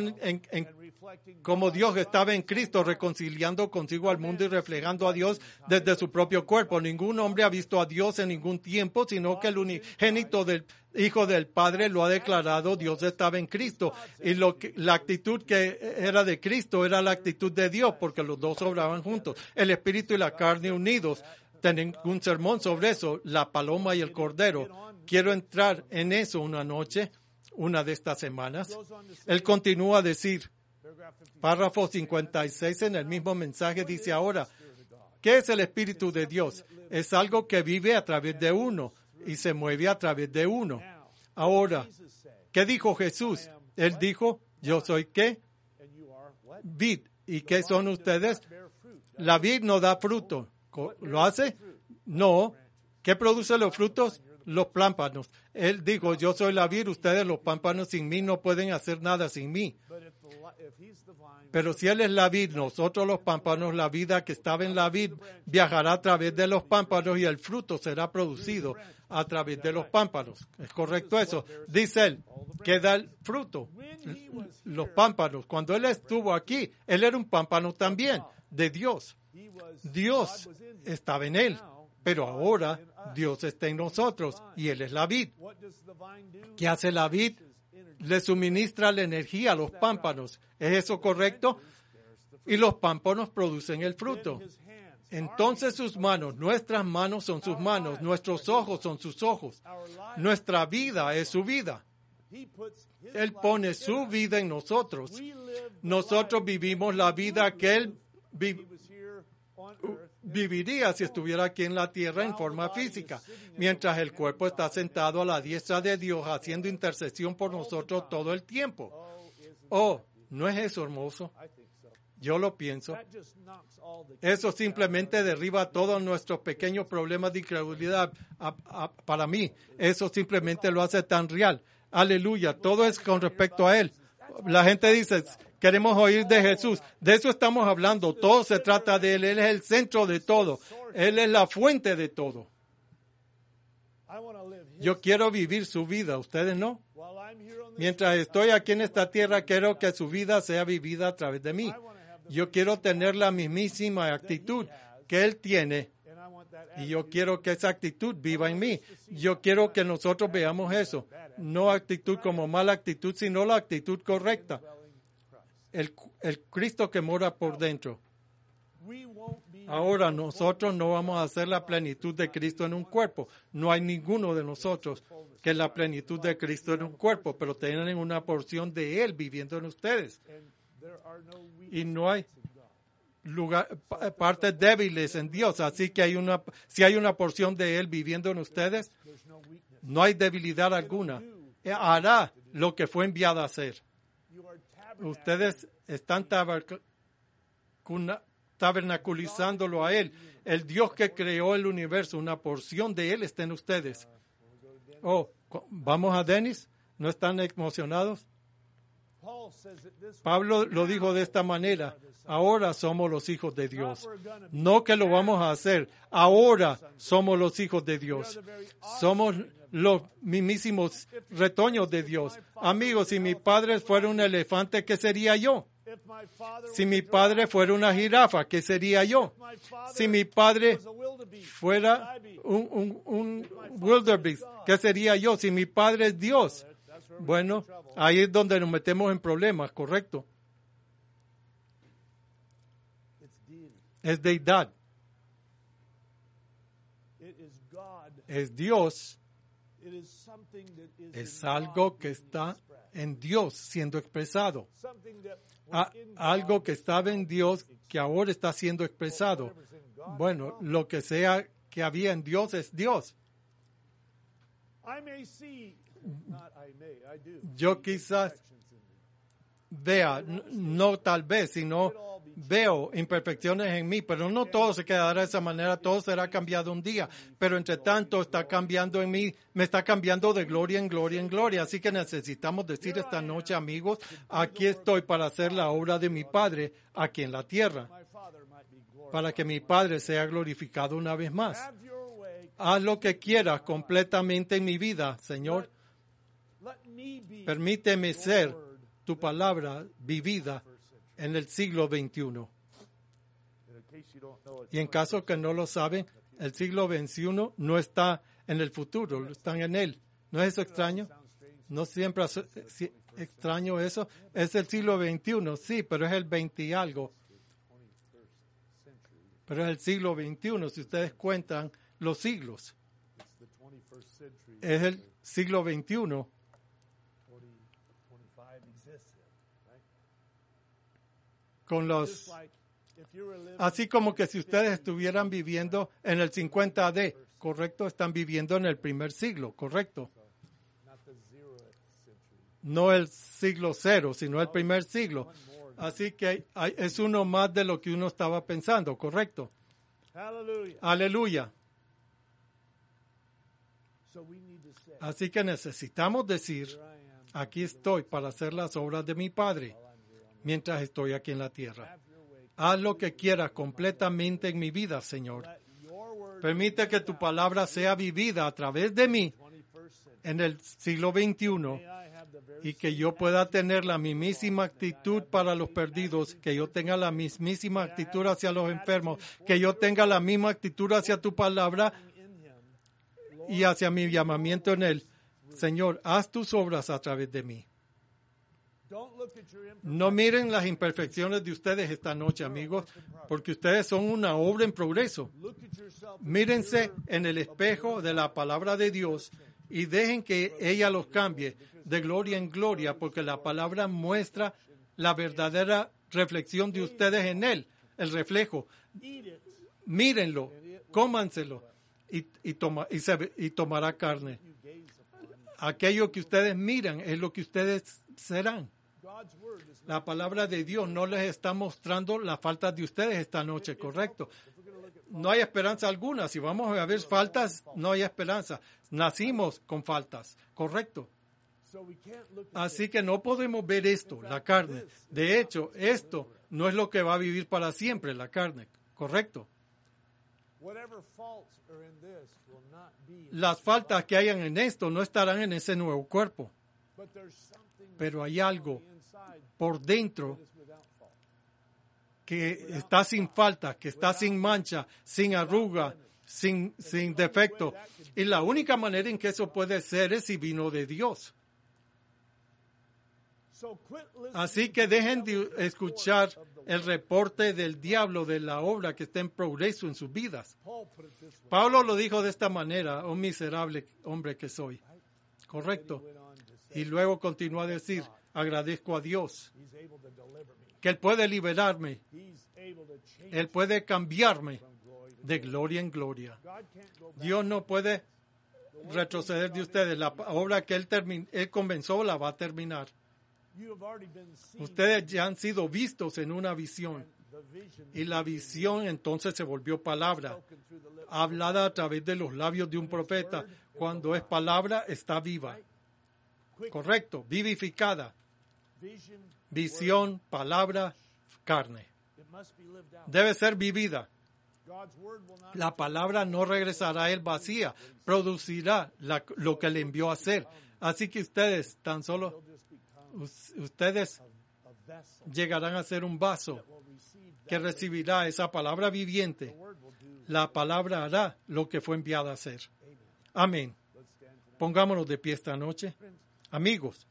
como Dios estaba en Cristo, reconciliando consigo al mundo y reflejando a Dios desde su propio cuerpo. Ningún hombre ha visto a Dios en ningún tiempo, sino que el unigénito del Hijo del Padre lo ha declarado. Dios estaba en Cristo y la actitud que era de Cristo era la actitud de Dios, porque los dos obraban juntos, el espíritu y la carne unidos. Tengo un sermón sobre eso, la paloma y el cordero. Quiero entrar en eso una noche, una de estas semanas. Él continúa a decir, párrafo 56 en el mismo mensaje dice ahora, ¿qué es el Espíritu de Dios? Es algo que vive a través de uno y se mueve a través de uno. Ahora, ¿qué dijo Jesús? Él dijo, yo soy ¿qué? Vid. ¿Y qué son ustedes? La vid no da fruto. ¿Lo hace? No. ¿Qué produce los frutos? Los pámpanos. Él dijo, yo soy la vid, ustedes los pámpanos, sin mí no pueden hacer nada sin mí. Pero si Él es la vid, nosotros los pámpanos, la vida que estaba en la vid viajará a través de los pámpanos y el fruto será producido a través de los pámpanos. ¿Es correcto eso? Dice Él, ¿qué da el fruto? Los pámpanos. Cuando Él estuvo aquí, Él era un pámpano también de Dios. Dios estaba en Él, pero ahora Dios está en nosotros y Él es la vid. ¿Qué hace la vid? Le suministra la energía a los pámpanos. ¿Es eso correcto? Y los pámpanos producen el fruto. Entonces sus manos, nuestras manos son sus manos, nuestros ojos son sus ojos. Nuestra vida es su vida. Él pone su vida en nosotros. Nosotros vivimos la vida que Él viviría si estuviera aquí en la tierra en forma física, mientras el cuerpo está sentado a la diestra de Dios haciendo intercesión por nosotros todo el tiempo. Oh, ¿no es eso hermoso? Yo lo pienso. Eso simplemente derriba todos nuestros pequeños problemas de incredulidad. Para mí, eso simplemente lo hace tan real. Aleluya, todo es con respecto a Él. La gente dice, queremos oír de Jesús. De eso estamos hablando. Todo se trata de Él. Él es el centro de todo. Él es la fuente de todo. Yo quiero vivir su vida. ¿Ustedes no? Mientras estoy aquí en esta tierra, quiero que su vida sea vivida a través de mí. Yo quiero tener la mismísima actitud que Él tiene. Y yo quiero que esa actitud viva en mí. Yo quiero que nosotros veamos eso. No actitud como mala actitud, sino la actitud correcta. El Cristo que mora por dentro. Ahora nosotros no vamos a hacer la plenitud de Cristo en un cuerpo. No hay ninguno de nosotros que es la plenitud de Cristo en un cuerpo, pero tienen una porción de Él viviendo en ustedes. Y no hay partes débiles en Dios, así que si hay una porción de Él viviendo en ustedes, no hay debilidad alguna. Hará lo que fue enviado a hacer. Ustedes están tabernaculazándolo a Él. El Dios que creó el universo, una porción de Él está en ustedes. Oh, ¿vamos a Dennis? ¿No están emocionados? Pablo lo dijo de esta manera. Ahora somos los hijos de Dios. No que lo vamos a hacer. Ahora somos los hijos de Dios. Somos los mismísimos retoños de Dios. Amigos, si mi padre fuera un elefante, ¿qué sería yo? Si mi padre fuera una jirafa, ¿qué sería yo? Si mi padre fuera un wildebeest, ¿qué sería yo? Si mi padre es Dios. Bueno, ahí es donde nos metemos en problemas, ¿correcto? Es deidad. Es Dios. Es algo que está en Dios siendo expresado. Algo que estaba en Dios que ahora está siendo expresado. Bueno, lo que sea que había en Dios es Dios. Yo quizás vea, no tal vez, sino veo imperfecciones en mí, pero no todo se quedará de esa manera, todo será cambiado un día, pero entre tanto está cambiando en mí, me está cambiando de gloria en gloria en gloria, así que necesitamos decir esta noche, amigos, aquí estoy para hacer la obra de mi Padre aquí en la tierra, para que mi Padre sea glorificado una vez más. Haz lo que quieras completamente en mi vida, Señor. Permíteme ser tu palabra vivida en el siglo XXI. Y en caso que no lo saben, el siglo XXI no está en el futuro, están en él. ¿No es eso extraño? ¿No siempre es extraño eso? Es el siglo XXI, sí, pero es el 20 y algo. Pero es el siglo XXI, si ustedes cuentan los siglos. Es el siglo XXI. Con los, así como que si ustedes estuvieran viviendo en el 50 AD, ¿correcto? Están viviendo en el primer siglo, ¿correcto? No el siglo cero, sino el primer siglo. Así que es uno más de lo que uno estaba pensando, ¿correcto? Aleluya. Así que necesitamos decir, aquí estoy para hacer las obras de mi Padre mientras estoy aquí en la tierra. Haz lo que quieras completamente en mi vida, Señor. Permite que tu palabra sea vivida a través de mí en el siglo XXI y que yo pueda tener la mismísima actitud para los perdidos, que yo tenga la mismísima actitud hacia los enfermos, que yo tenga la misma actitud hacia tu palabra y hacia mi llamamiento en él. Señor, haz tus obras a través de mí. No miren las imperfecciones de ustedes esta noche, amigos, porque ustedes son una obra en progreso. Mírense en el espejo de la palabra de Dios y dejen que ella los cambie de gloria en gloria, porque la palabra muestra la verdadera reflexión de ustedes en él, el reflejo. Mírenlo, cómanselo y tomará carne. Aquello que ustedes miran es lo que ustedes serán. La palabra de Dios no les está mostrando las faltas de ustedes esta noche, ¿correcto? No hay esperanza alguna. Si vamos a ver faltas, no hay esperanza. Nacimos con faltas, ¿correcto? Así que no podemos ver esto, la carne. De hecho, esto no es lo que va a vivir para siempre, la carne, ¿correcto? Las faltas que hayan en esto no estarán en ese nuevo cuerpo. Pero hay algo por dentro que está sin falta, que está sin mancha, sin arruga, sin defecto. Y la única manera en que eso puede ser es si vino de Dios. Así que dejen de escuchar el reporte del diablo de la obra que está en progreso en sus vidas. Pablo lo dijo de esta manera: oh miserable hombre que soy. Correcto. Y luego continuó a decir: agradezco a Dios que Él puede liberarme. Él puede cambiarme de gloria en gloria. Dios no puede retroceder de ustedes. La obra que Él comenzó la va a terminar. Ustedes ya han sido vistos en una visión. Y la visión entonces se volvió palabra, hablada a través de los labios de un profeta. Cuando es palabra, está viva. Correcto, vivificada. Visión, palabra, carne. Debe ser vivida. La palabra no regresará a él vacía, producirá lo que le envió a hacer. Así que ustedes llegarán a ser un vaso que recibirá esa palabra viviente. La palabra hará lo que fue enviada a hacer. Amén. Pongámonos de pie esta noche. Amigos,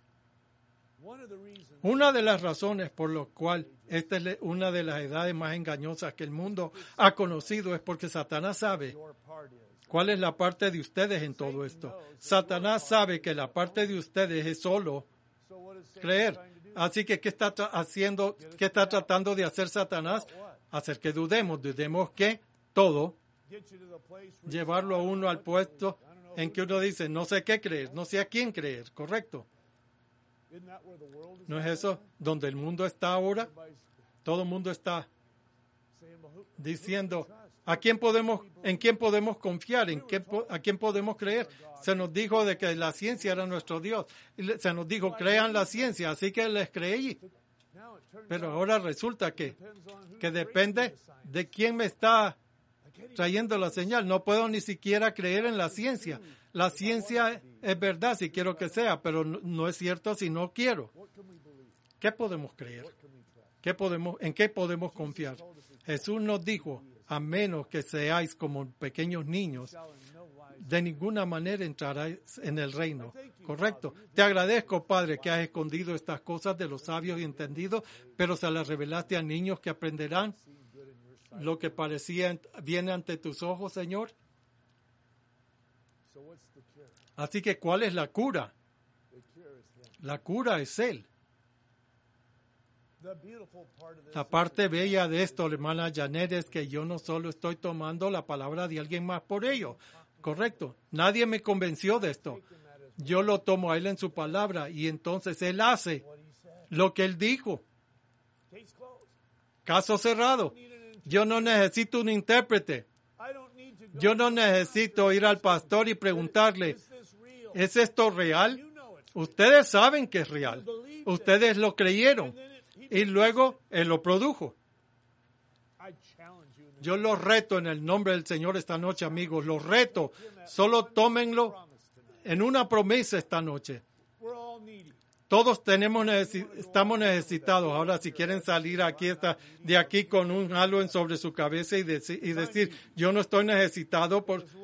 una de las razones por las cuales esta es una de las edades más engañosas que el mundo ha conocido es porque Satanás sabe cuál es la parte de ustedes en todo esto. Satanás sabe que la parte de ustedes es solo creer. Así que, ¿qué está haciendo? ¿Qué está tratando de hacer Satanás? Hacer que dudemos que todo, llevarlo a uno al puesto en que uno dice, no sé qué creer, no sé a quién creer, ¿correcto? ¿No es eso donde el mundo está ahora? Todo el mundo está diciendo, ¿en quién podemos confiar? ¿A quién podemos creer? Se nos dijo de que la ciencia era nuestro Dios. Se nos dijo, crean la ciencia, así que les creí. Pero ahora resulta que depende de quién me está trayendo la señal. No puedo ni siquiera creer en la ciencia. La ciencia es verdad si quiero que sea, pero no es cierto si no quiero. ¿Qué podemos creer? ¿En qué podemos confiar? Jesús nos dijo, a menos que seáis como pequeños niños, de ninguna manera entraráis en el reino. ¿Correcto? Te agradezco, Padre, que has escondido estas cosas de los sabios y entendidos, pero se las revelaste a niños que aprenderán lo que parecía bien ante tus ojos, Señor. Así que, ¿cuál es la cura? La cura es Él. La parte bella de esto, hermana Janet, es que yo no solo estoy tomando la palabra de alguien más por ello. Correcto. Nadie me convenció de esto. Yo lo tomo a Él en su palabra y entonces Él hace lo que Él dijo. Caso cerrado. Yo no necesito un intérprete. Yo no necesito ir al pastor y preguntarle, ¿es esto real? Ustedes saben que es real. Ustedes lo creyeron. Y luego Él lo produjo. Yo los reto en el nombre del Señor esta noche, amigos. Los reto. Solo tómenlo en una promesa esta noche. Todos estamos necesitados. Ahora, si quieren salir de aquí con un halo sobre su cabeza y decir, yo no estoy necesitado,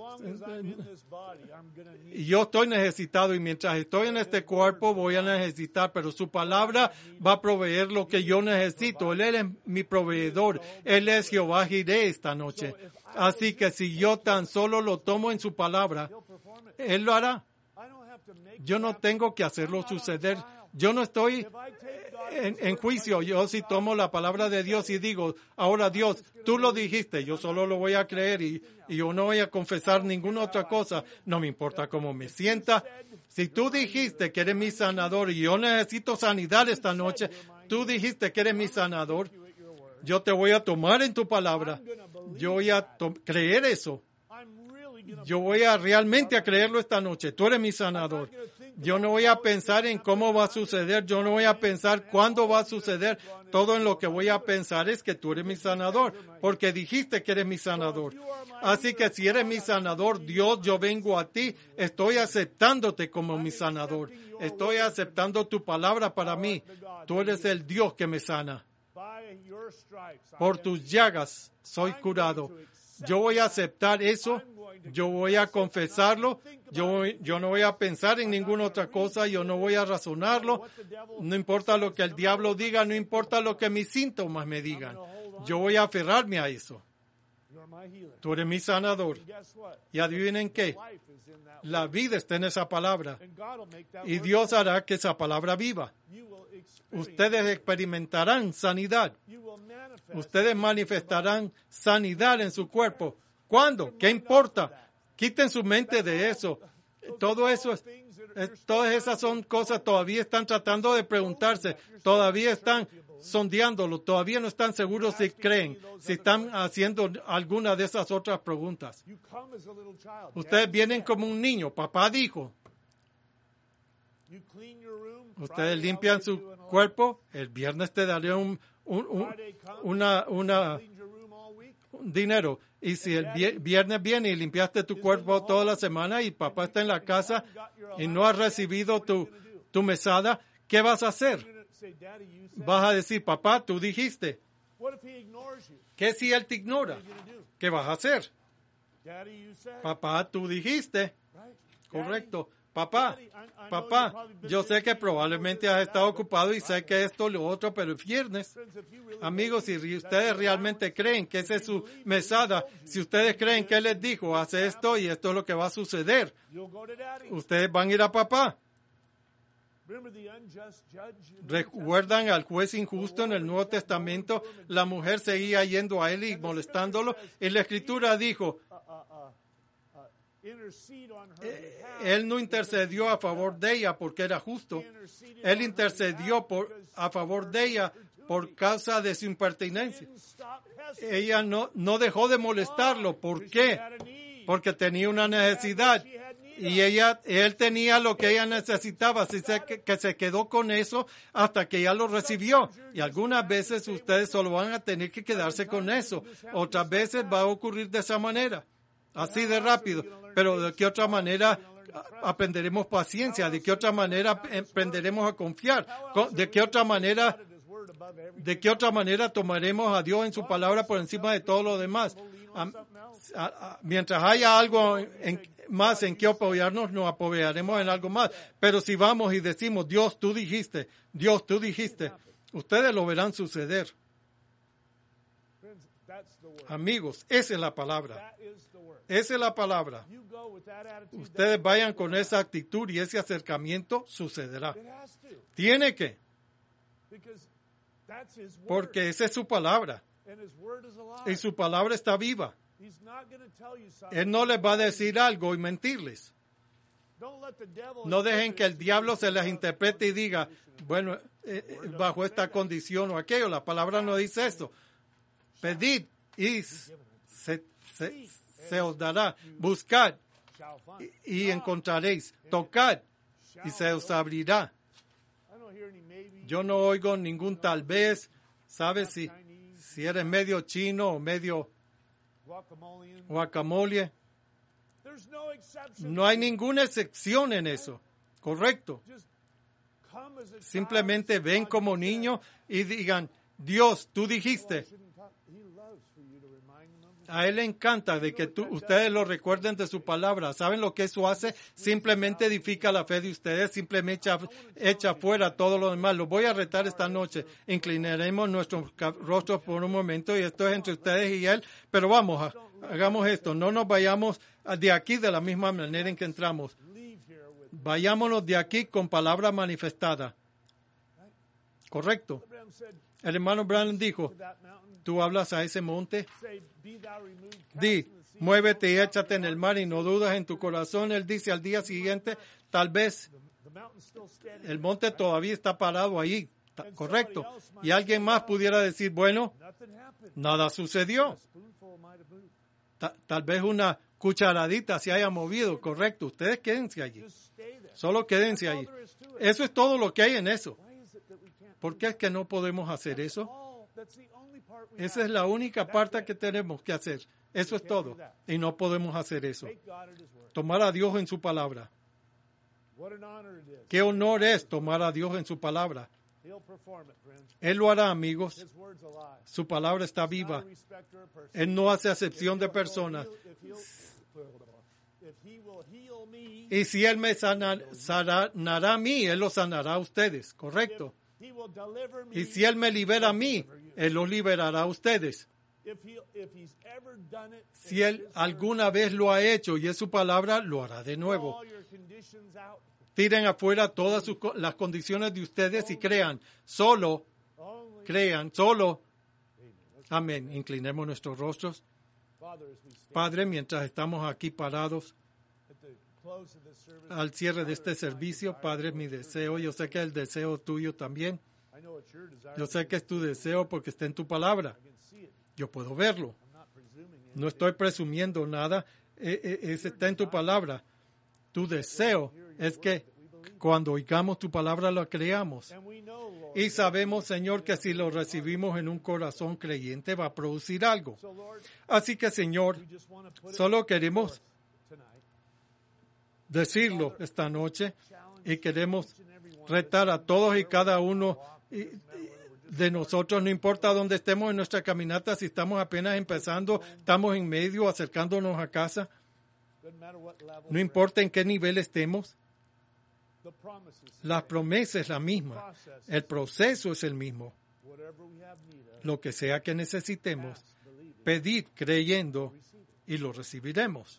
yo estoy necesitado y mientras estoy en este cuerpo voy a necesitar, pero su palabra va a proveer lo que yo necesito. Él es mi proveedor. Él es Jehová Jireh esta noche. Así que si yo tan solo lo tomo en su palabra, Él lo hará. Yo no tengo que hacerlo suceder. Yo no estoy en juicio. Yo sí tomo la palabra de Dios y digo, ahora Dios, tú lo dijiste, yo solo lo voy a creer y yo no voy a confesar ninguna otra cosa. No me importa cómo me sienta. Si tú dijiste que eres mi sanador y yo necesito sanidad esta noche, tú dijiste que eres mi sanador, yo te voy a tomar en tu palabra. Yo voy a creer eso. Yo voy a realmente a creerlo esta noche. Tú eres mi sanador. Yo no voy a pensar en cómo va a suceder. Yo no voy a pensar cuándo va a suceder. Todo en lo que voy a pensar es que tú eres mi sanador, porque dijiste que eres mi sanador. Así que si eres mi sanador, Dios, yo vengo a ti. Estoy aceptándote como mi sanador. Estoy aceptando tu palabra para mí. Tú eres el Dios que me sana. Por tus llagas soy curado. Yo voy a aceptar eso. Yo voy a confesarlo. Yo no voy a pensar en ninguna otra cosa. Yo no voy a razonarlo. No importa lo que el diablo diga. No importa lo que mis síntomas me digan. Yo voy a aferrarme a eso. Tú eres mi sanador. Y adivinen qué. La vida está en esa palabra. Y Dios hará que esa palabra viva. Ustedes experimentarán sanidad. Ustedes manifestarán sanidad en su cuerpo. ¿Cuándo? ¿Qué importa? Quiten su mente de eso. Todo eso todas esas son cosas, todavía están tratando de preguntarse, todavía están sondeándolo, todavía no están seguros si creen, si están haciendo alguna de esas otras preguntas. Ustedes vienen como un niño, papá dijo. Ustedes limpian su cuerpo, el viernes te daré un dinero. Y si el viernes viene y limpiaste tu cuerpo toda la semana y papá está en la casa y no has recibido tu mesada, ¿qué vas a hacer? Vas a decir, papá, tú dijiste. ¿Qué si él te ignora? ¿Qué vas a hacer? Papá, tú dijiste. Correcto. Papá, yo sé que probablemente has estado ocupado y sé que esto, lo otro, pero el viernes, amigos, si ustedes realmente creen que esa es su mesada, si ustedes creen que Él les dijo, hace esto y esto es lo que va a suceder, ustedes van a ir a papá. ¿Recuerdan al juez injusto en el Nuevo Testamento? La mujer seguía yendo a él y molestándolo, y la Escritura dijo, Él no intercedió a favor de ella porque era justo. Él intercedió a favor de ella por causa de su impertinencia. Ella no dejó de molestarlo. ¿Por qué? Porque tenía una necesidad. Y él tenía lo que ella necesitaba, así que se quedó con eso hasta que ella lo recibió. Y algunas veces ustedes solo van a tener que quedarse con eso. Otras veces va a ocurrir de esa manera, así de rápido. Pero ¿de qué otra manera aprenderemos paciencia? ¿De qué otra manera aprenderemos a confiar? ¿De qué otra manera tomaremos a Dios en su palabra por encima de todo lo demás? Mientras haya algo más en que apoyarnos, nos apoyaremos en algo más. Pero si vamos y decimos, Dios, tú dijiste, ustedes lo verán suceder. Amigos, esa es la palabra. Esa es la palabra. Ustedes vayan con esa actitud y ese acercamiento sucederá. Tiene que. Porque esa es su palabra. Y su palabra está viva. Él no les va a decir algo y mentirles. No dejen que el diablo se les interprete y diga, bueno, bajo esta condición o aquello. La palabra no dice eso. Pedid y se os dará. Buscad y encontraréis. Tocad y se os abrirá. Yo no oigo ningún tal vez. ¿Sabes? Si eres medio chino o medio guacamole, no hay ninguna excepción en eso. Correcto. Simplemente ven como niños y digan, Dios, tú dijiste. A Él le encanta de que ustedes lo recuerden de su palabra. ¿Saben lo que eso hace? Simplemente edifica la fe de ustedes, simplemente echa fuera todo lo demás. Los voy a retar esta noche. Inclinaremos nuestros rostros por un momento y esto es entre ustedes y Él. Pero vamos, hagamos esto. No nos vayamos de aquí de la misma manera en que entramos. Vayámonos de aquí con palabra manifestada. Correcto. El hermano Branham dijo, tú hablas a ese monte, di, muévete y échate en el mar y no dudas en tu corazón. Él dice al día siguiente, tal vez el monte todavía está parado ahí, correcto. Y alguien más pudiera decir, bueno, nada sucedió. Tal vez una cucharadita se haya movido, correcto. Ustedes quédense allí, solo quédense allí. Eso es todo lo que hay en eso. ¿Por qué es que no podemos hacer eso? Esa es la única parte que tenemos que hacer. Eso es todo. Y no podemos hacer eso. Tomar a Dios en su palabra. Qué honor es tomar a Dios en su palabra. Él lo hará, amigos. Su palabra está viva. Él no hace acepción de personas. Y si Él me sanará a mí, Él lo sanará a ustedes. Correcto. Y si Él me libera a mí, Él los liberará a ustedes. Si Él alguna vez lo ha hecho y es su palabra, lo hará de nuevo. Tiren afuera todas las condiciones de ustedes y crean. Solo. Amén. Inclinemos nuestros rostros. Padre, mientras estamos aquí parados al cierre de este servicio, Padre, mi deseo, yo sé que es el deseo tuyo también. Yo sé que es tu deseo porque está en tu palabra. Yo puedo verlo. No estoy presumiendo nada. Está en tu palabra. Tu deseo es que cuando oigamos tu palabra la creamos. Y sabemos, Señor, que si lo recibimos en un corazón creyente va a producir algo. Así que, Señor, solo queremos decirlo esta noche y queremos retar a todos y cada uno de nosotros, no importa dónde estemos en nuestra caminata, si estamos apenas empezando, estamos en medio, acercándonos a casa, no importa en qué nivel estemos, la promesa es la misma, el proceso es el mismo. Lo que sea que necesitemos, pedid creyendo y lo recibiremos.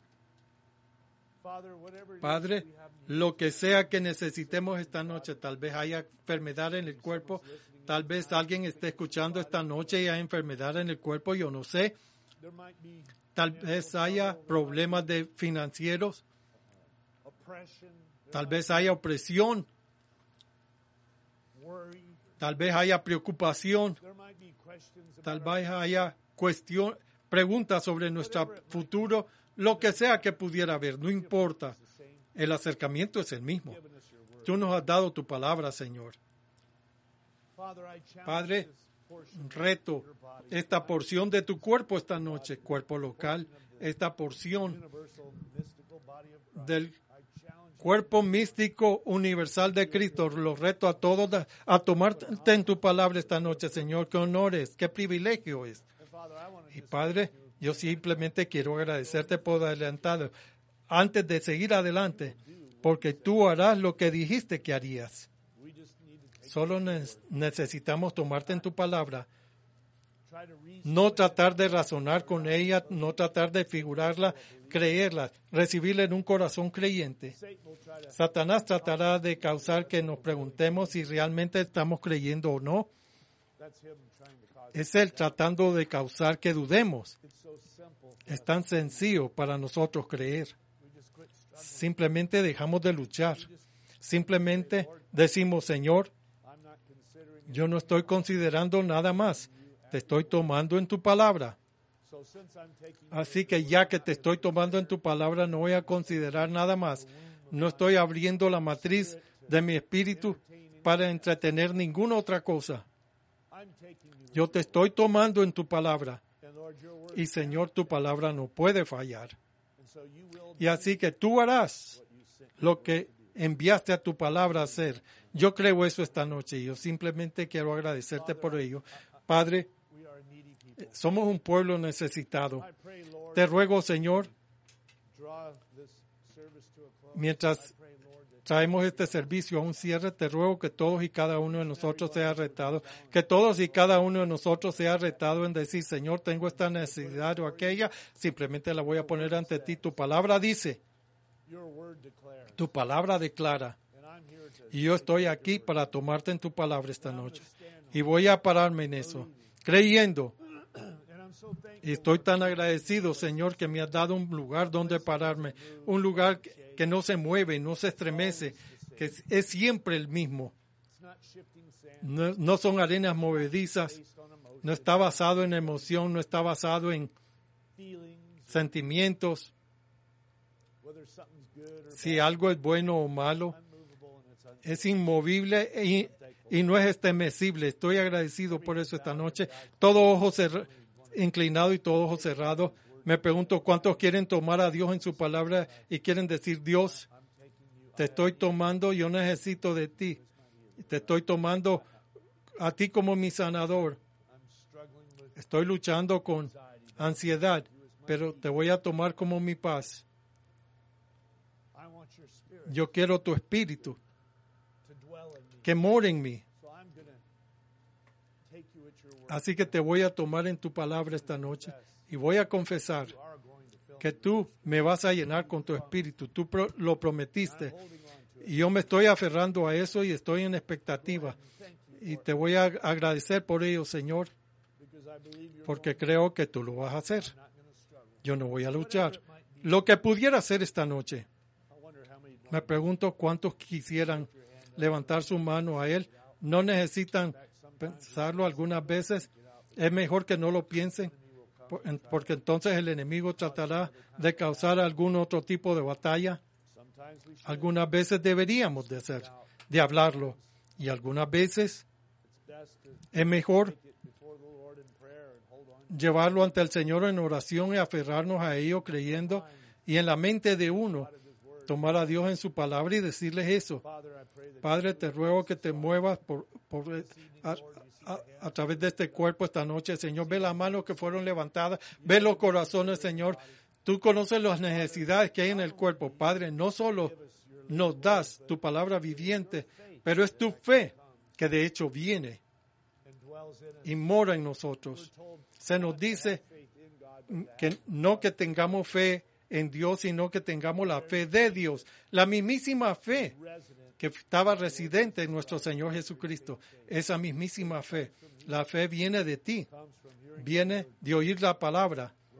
Padre, lo que sea que necesitemos esta noche, tal vez haya enfermedad en el cuerpo, tal vez alguien esté escuchando esta noche y hay enfermedad en el cuerpo, yo no sé. Tal vez haya problemas financieros. Tal vez haya opresión. Tal vez haya preocupación. Tal vez haya preguntas sobre nuestro futuro. Lo que sea que pudiera haber, no importa. El acercamiento es el mismo. Tú nos has dado tu palabra, Señor. Padre, reto esta porción de tu cuerpo esta noche, cuerpo local, esta porción del cuerpo místico universal de Cristo. Los reto a todos a tomarte en tu palabra esta noche, Señor. Qué honores, qué privilegio es. Y Padre, yo simplemente quiero agradecerte por adelantado antes de seguir adelante, porque tú harás lo que dijiste que harías. Solo necesitamos tomarte en tu palabra. No tratar de razonar con ella, no tratar de figurarla, creerla, recibirla en un corazón creyente. Satanás tratará de causar que nos preguntemos si realmente estamos creyendo o no. Es él tratando de causar que dudemos. Es tan sencillo para nosotros creer. Simplemente dejamos de luchar. Simplemente decimos, Señor, yo no estoy considerando nada más. Te estoy tomando en tu palabra. Así que ya que te estoy tomando en tu palabra, no voy a considerar nada más. No estoy abriendo la matriz de mi espíritu para entretener ninguna otra cosa. Yo te estoy tomando en tu palabra. Y Señor, tu palabra no puede fallar. Y así que tú harás lo que enviaste a tu palabra a hacer. Yo creo eso esta noche y yo simplemente quiero agradecerte por ello. Padre, somos un pueblo necesitado. Te ruego, Señor, mientras traemos este servicio a un cierre, te ruego que todos y cada uno de nosotros sea retado, que todos y cada uno de nosotros sea retado en decir, Señor, tengo esta necesidad o aquella, simplemente la voy a poner ante ti. Tu palabra dice, tu palabra declara, y yo estoy aquí para tomarte en tu palabra esta noche. Y voy a pararme en eso, creyendo. Y estoy tan agradecido, Señor, que me has dado un lugar donde pararme, un lugar que no se mueve, no se estremece, que es siempre el mismo. No son arenas movedizas, no está basado en emoción, no está basado en sentimientos, si algo es bueno o malo. Es inmovible y no es estremecible. Estoy agradecido por eso esta noche. Todo ojo inclinado y todo ojo cerrado. Me pregunto cuántos quieren tomar a Dios en su palabra y quieren decir, Dios, te estoy tomando, yo necesito de ti. Te estoy tomando a ti como mi sanador. Estoy luchando con ansiedad, pero te voy a tomar como mi paz. Yo quiero tu espíritu que mora en mí. Así que te voy a tomar en tu palabra esta noche y voy a confesar que tú me vas a llenar con tu espíritu. Tú lo prometiste y yo me estoy aferrando a eso y estoy en expectativa. Y te voy a agradecer por ello, Señor, porque creo que tú lo vas a hacer. Yo no voy a luchar. Lo que pudiera hacer esta noche, me pregunto cuántos quisieran levantar su mano a Él. No necesitan pensarlo algunas veces. Es mejor que no lo piensen, porque entonces el enemigo tratará de causar algún otro tipo de batalla. Algunas veces deberíamos de hablarlo, y algunas veces es mejor llevarlo ante el Señor en oración y aferrarnos a ello creyendo, y en la mente de uno tomar a Dios en su palabra y decirles eso. Padre, te ruego que te muevas a través de este cuerpo esta noche, Señor. Ve las manos que fueron levantadas, ve los corazones, Señor. Tú conoces las necesidades que hay en el cuerpo. Padre, no solo nos das tu palabra viviente, pero es tu fe que de hecho viene y mora en nosotros. Se nos dice que no que tengamos fe en Dios, sino que tengamos la fe de Dios, la mismísima fe que estaba residente en nuestro Señor Jesucristo. Esa mismísima fe, la fe viene de ti, viene de oír la palabra.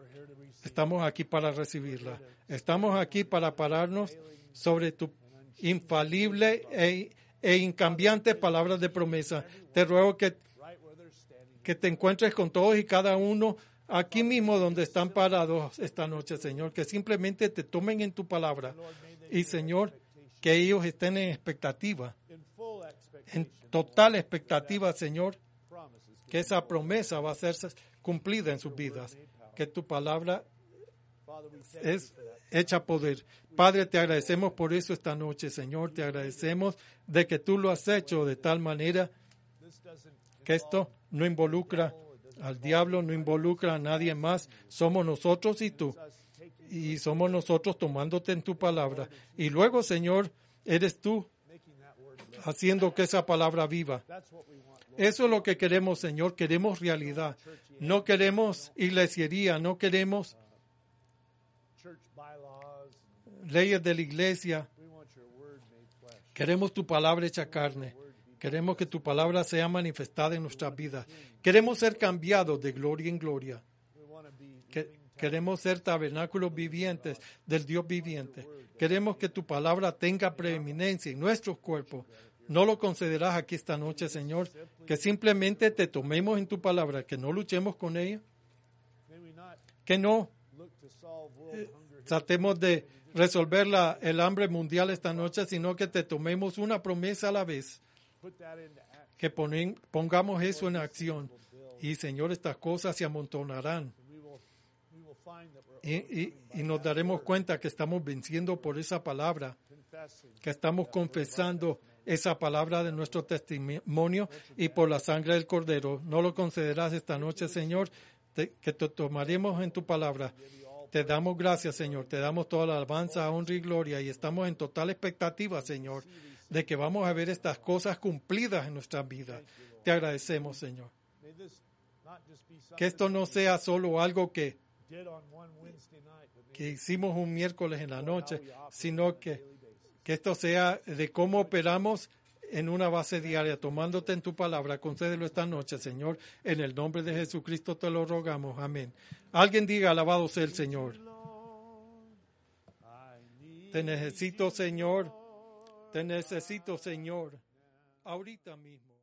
Estamos aquí para recibirla. Estamos aquí para pararnos sobre tu infalible e incambiante palabra de promesa. Te ruego que te encuentres con todos y cada uno aquí mismo donde están parados esta noche, Señor. Que simplemente te tomen en tu palabra. Y, Señor, que ellos estén en expectativa, en total expectativa, Señor, que esa promesa va a ser cumplida en sus vidas, que tu palabra es hecha poder. Padre, te agradecemos por eso esta noche, Señor, te agradecemos de que tú lo has hecho de tal manera que esto no involucra al diablo, no involucra a nadie más, somos nosotros y tú. Y somos nosotros tomándote en tu palabra. Y luego, Señor, eres tú haciendo que esa palabra viva. Eso es lo que queremos, Señor. Queremos realidad. No queremos iglesiería, no queremos leyes de la iglesia. Queremos tu palabra hecha carne. Queremos que tu palabra sea manifestada en nuestras vidas. Queremos ser cambiados de gloria en gloria. Queremos ser tabernáculos vivientes del Dios viviente. Queremos que tu palabra tenga preeminencia en nuestros cuerpos. No lo concederás aquí esta noche, Señor, que simplemente te tomemos en tu palabra, que no luchemos con ella, que no tratemos de resolver el hambre mundial esta noche, sino que te tomemos una promesa a la vez, que pongamos eso en acción. Y, Señor, estas cosas se amontonarán. Y nos daremos cuenta que estamos venciendo por esa palabra, que estamos confesando esa palabra de nuestro testimonio y por la sangre del Cordero. No lo concederás esta noche, Señor, que te tomaremos en tu palabra. Te damos gracias, Señor. Te damos toda la alabanza, honra y gloria. Y estamos en total expectativa, Señor, de que vamos a ver estas cosas cumplidas en nuestras vidas. Te agradecemos, Señor. Que esto no sea solo algo que hicimos un miércoles en la noche, sino que esto sea de cómo operamos en una base diaria, tomándote en tu palabra. Concédelo esta noche, Señor. En el nombre de Jesucristo te lo rogamos. Amén. Alguien diga, alabado sea el Señor. Te necesito, Señor. Te necesito, Señor. Ahorita mismo.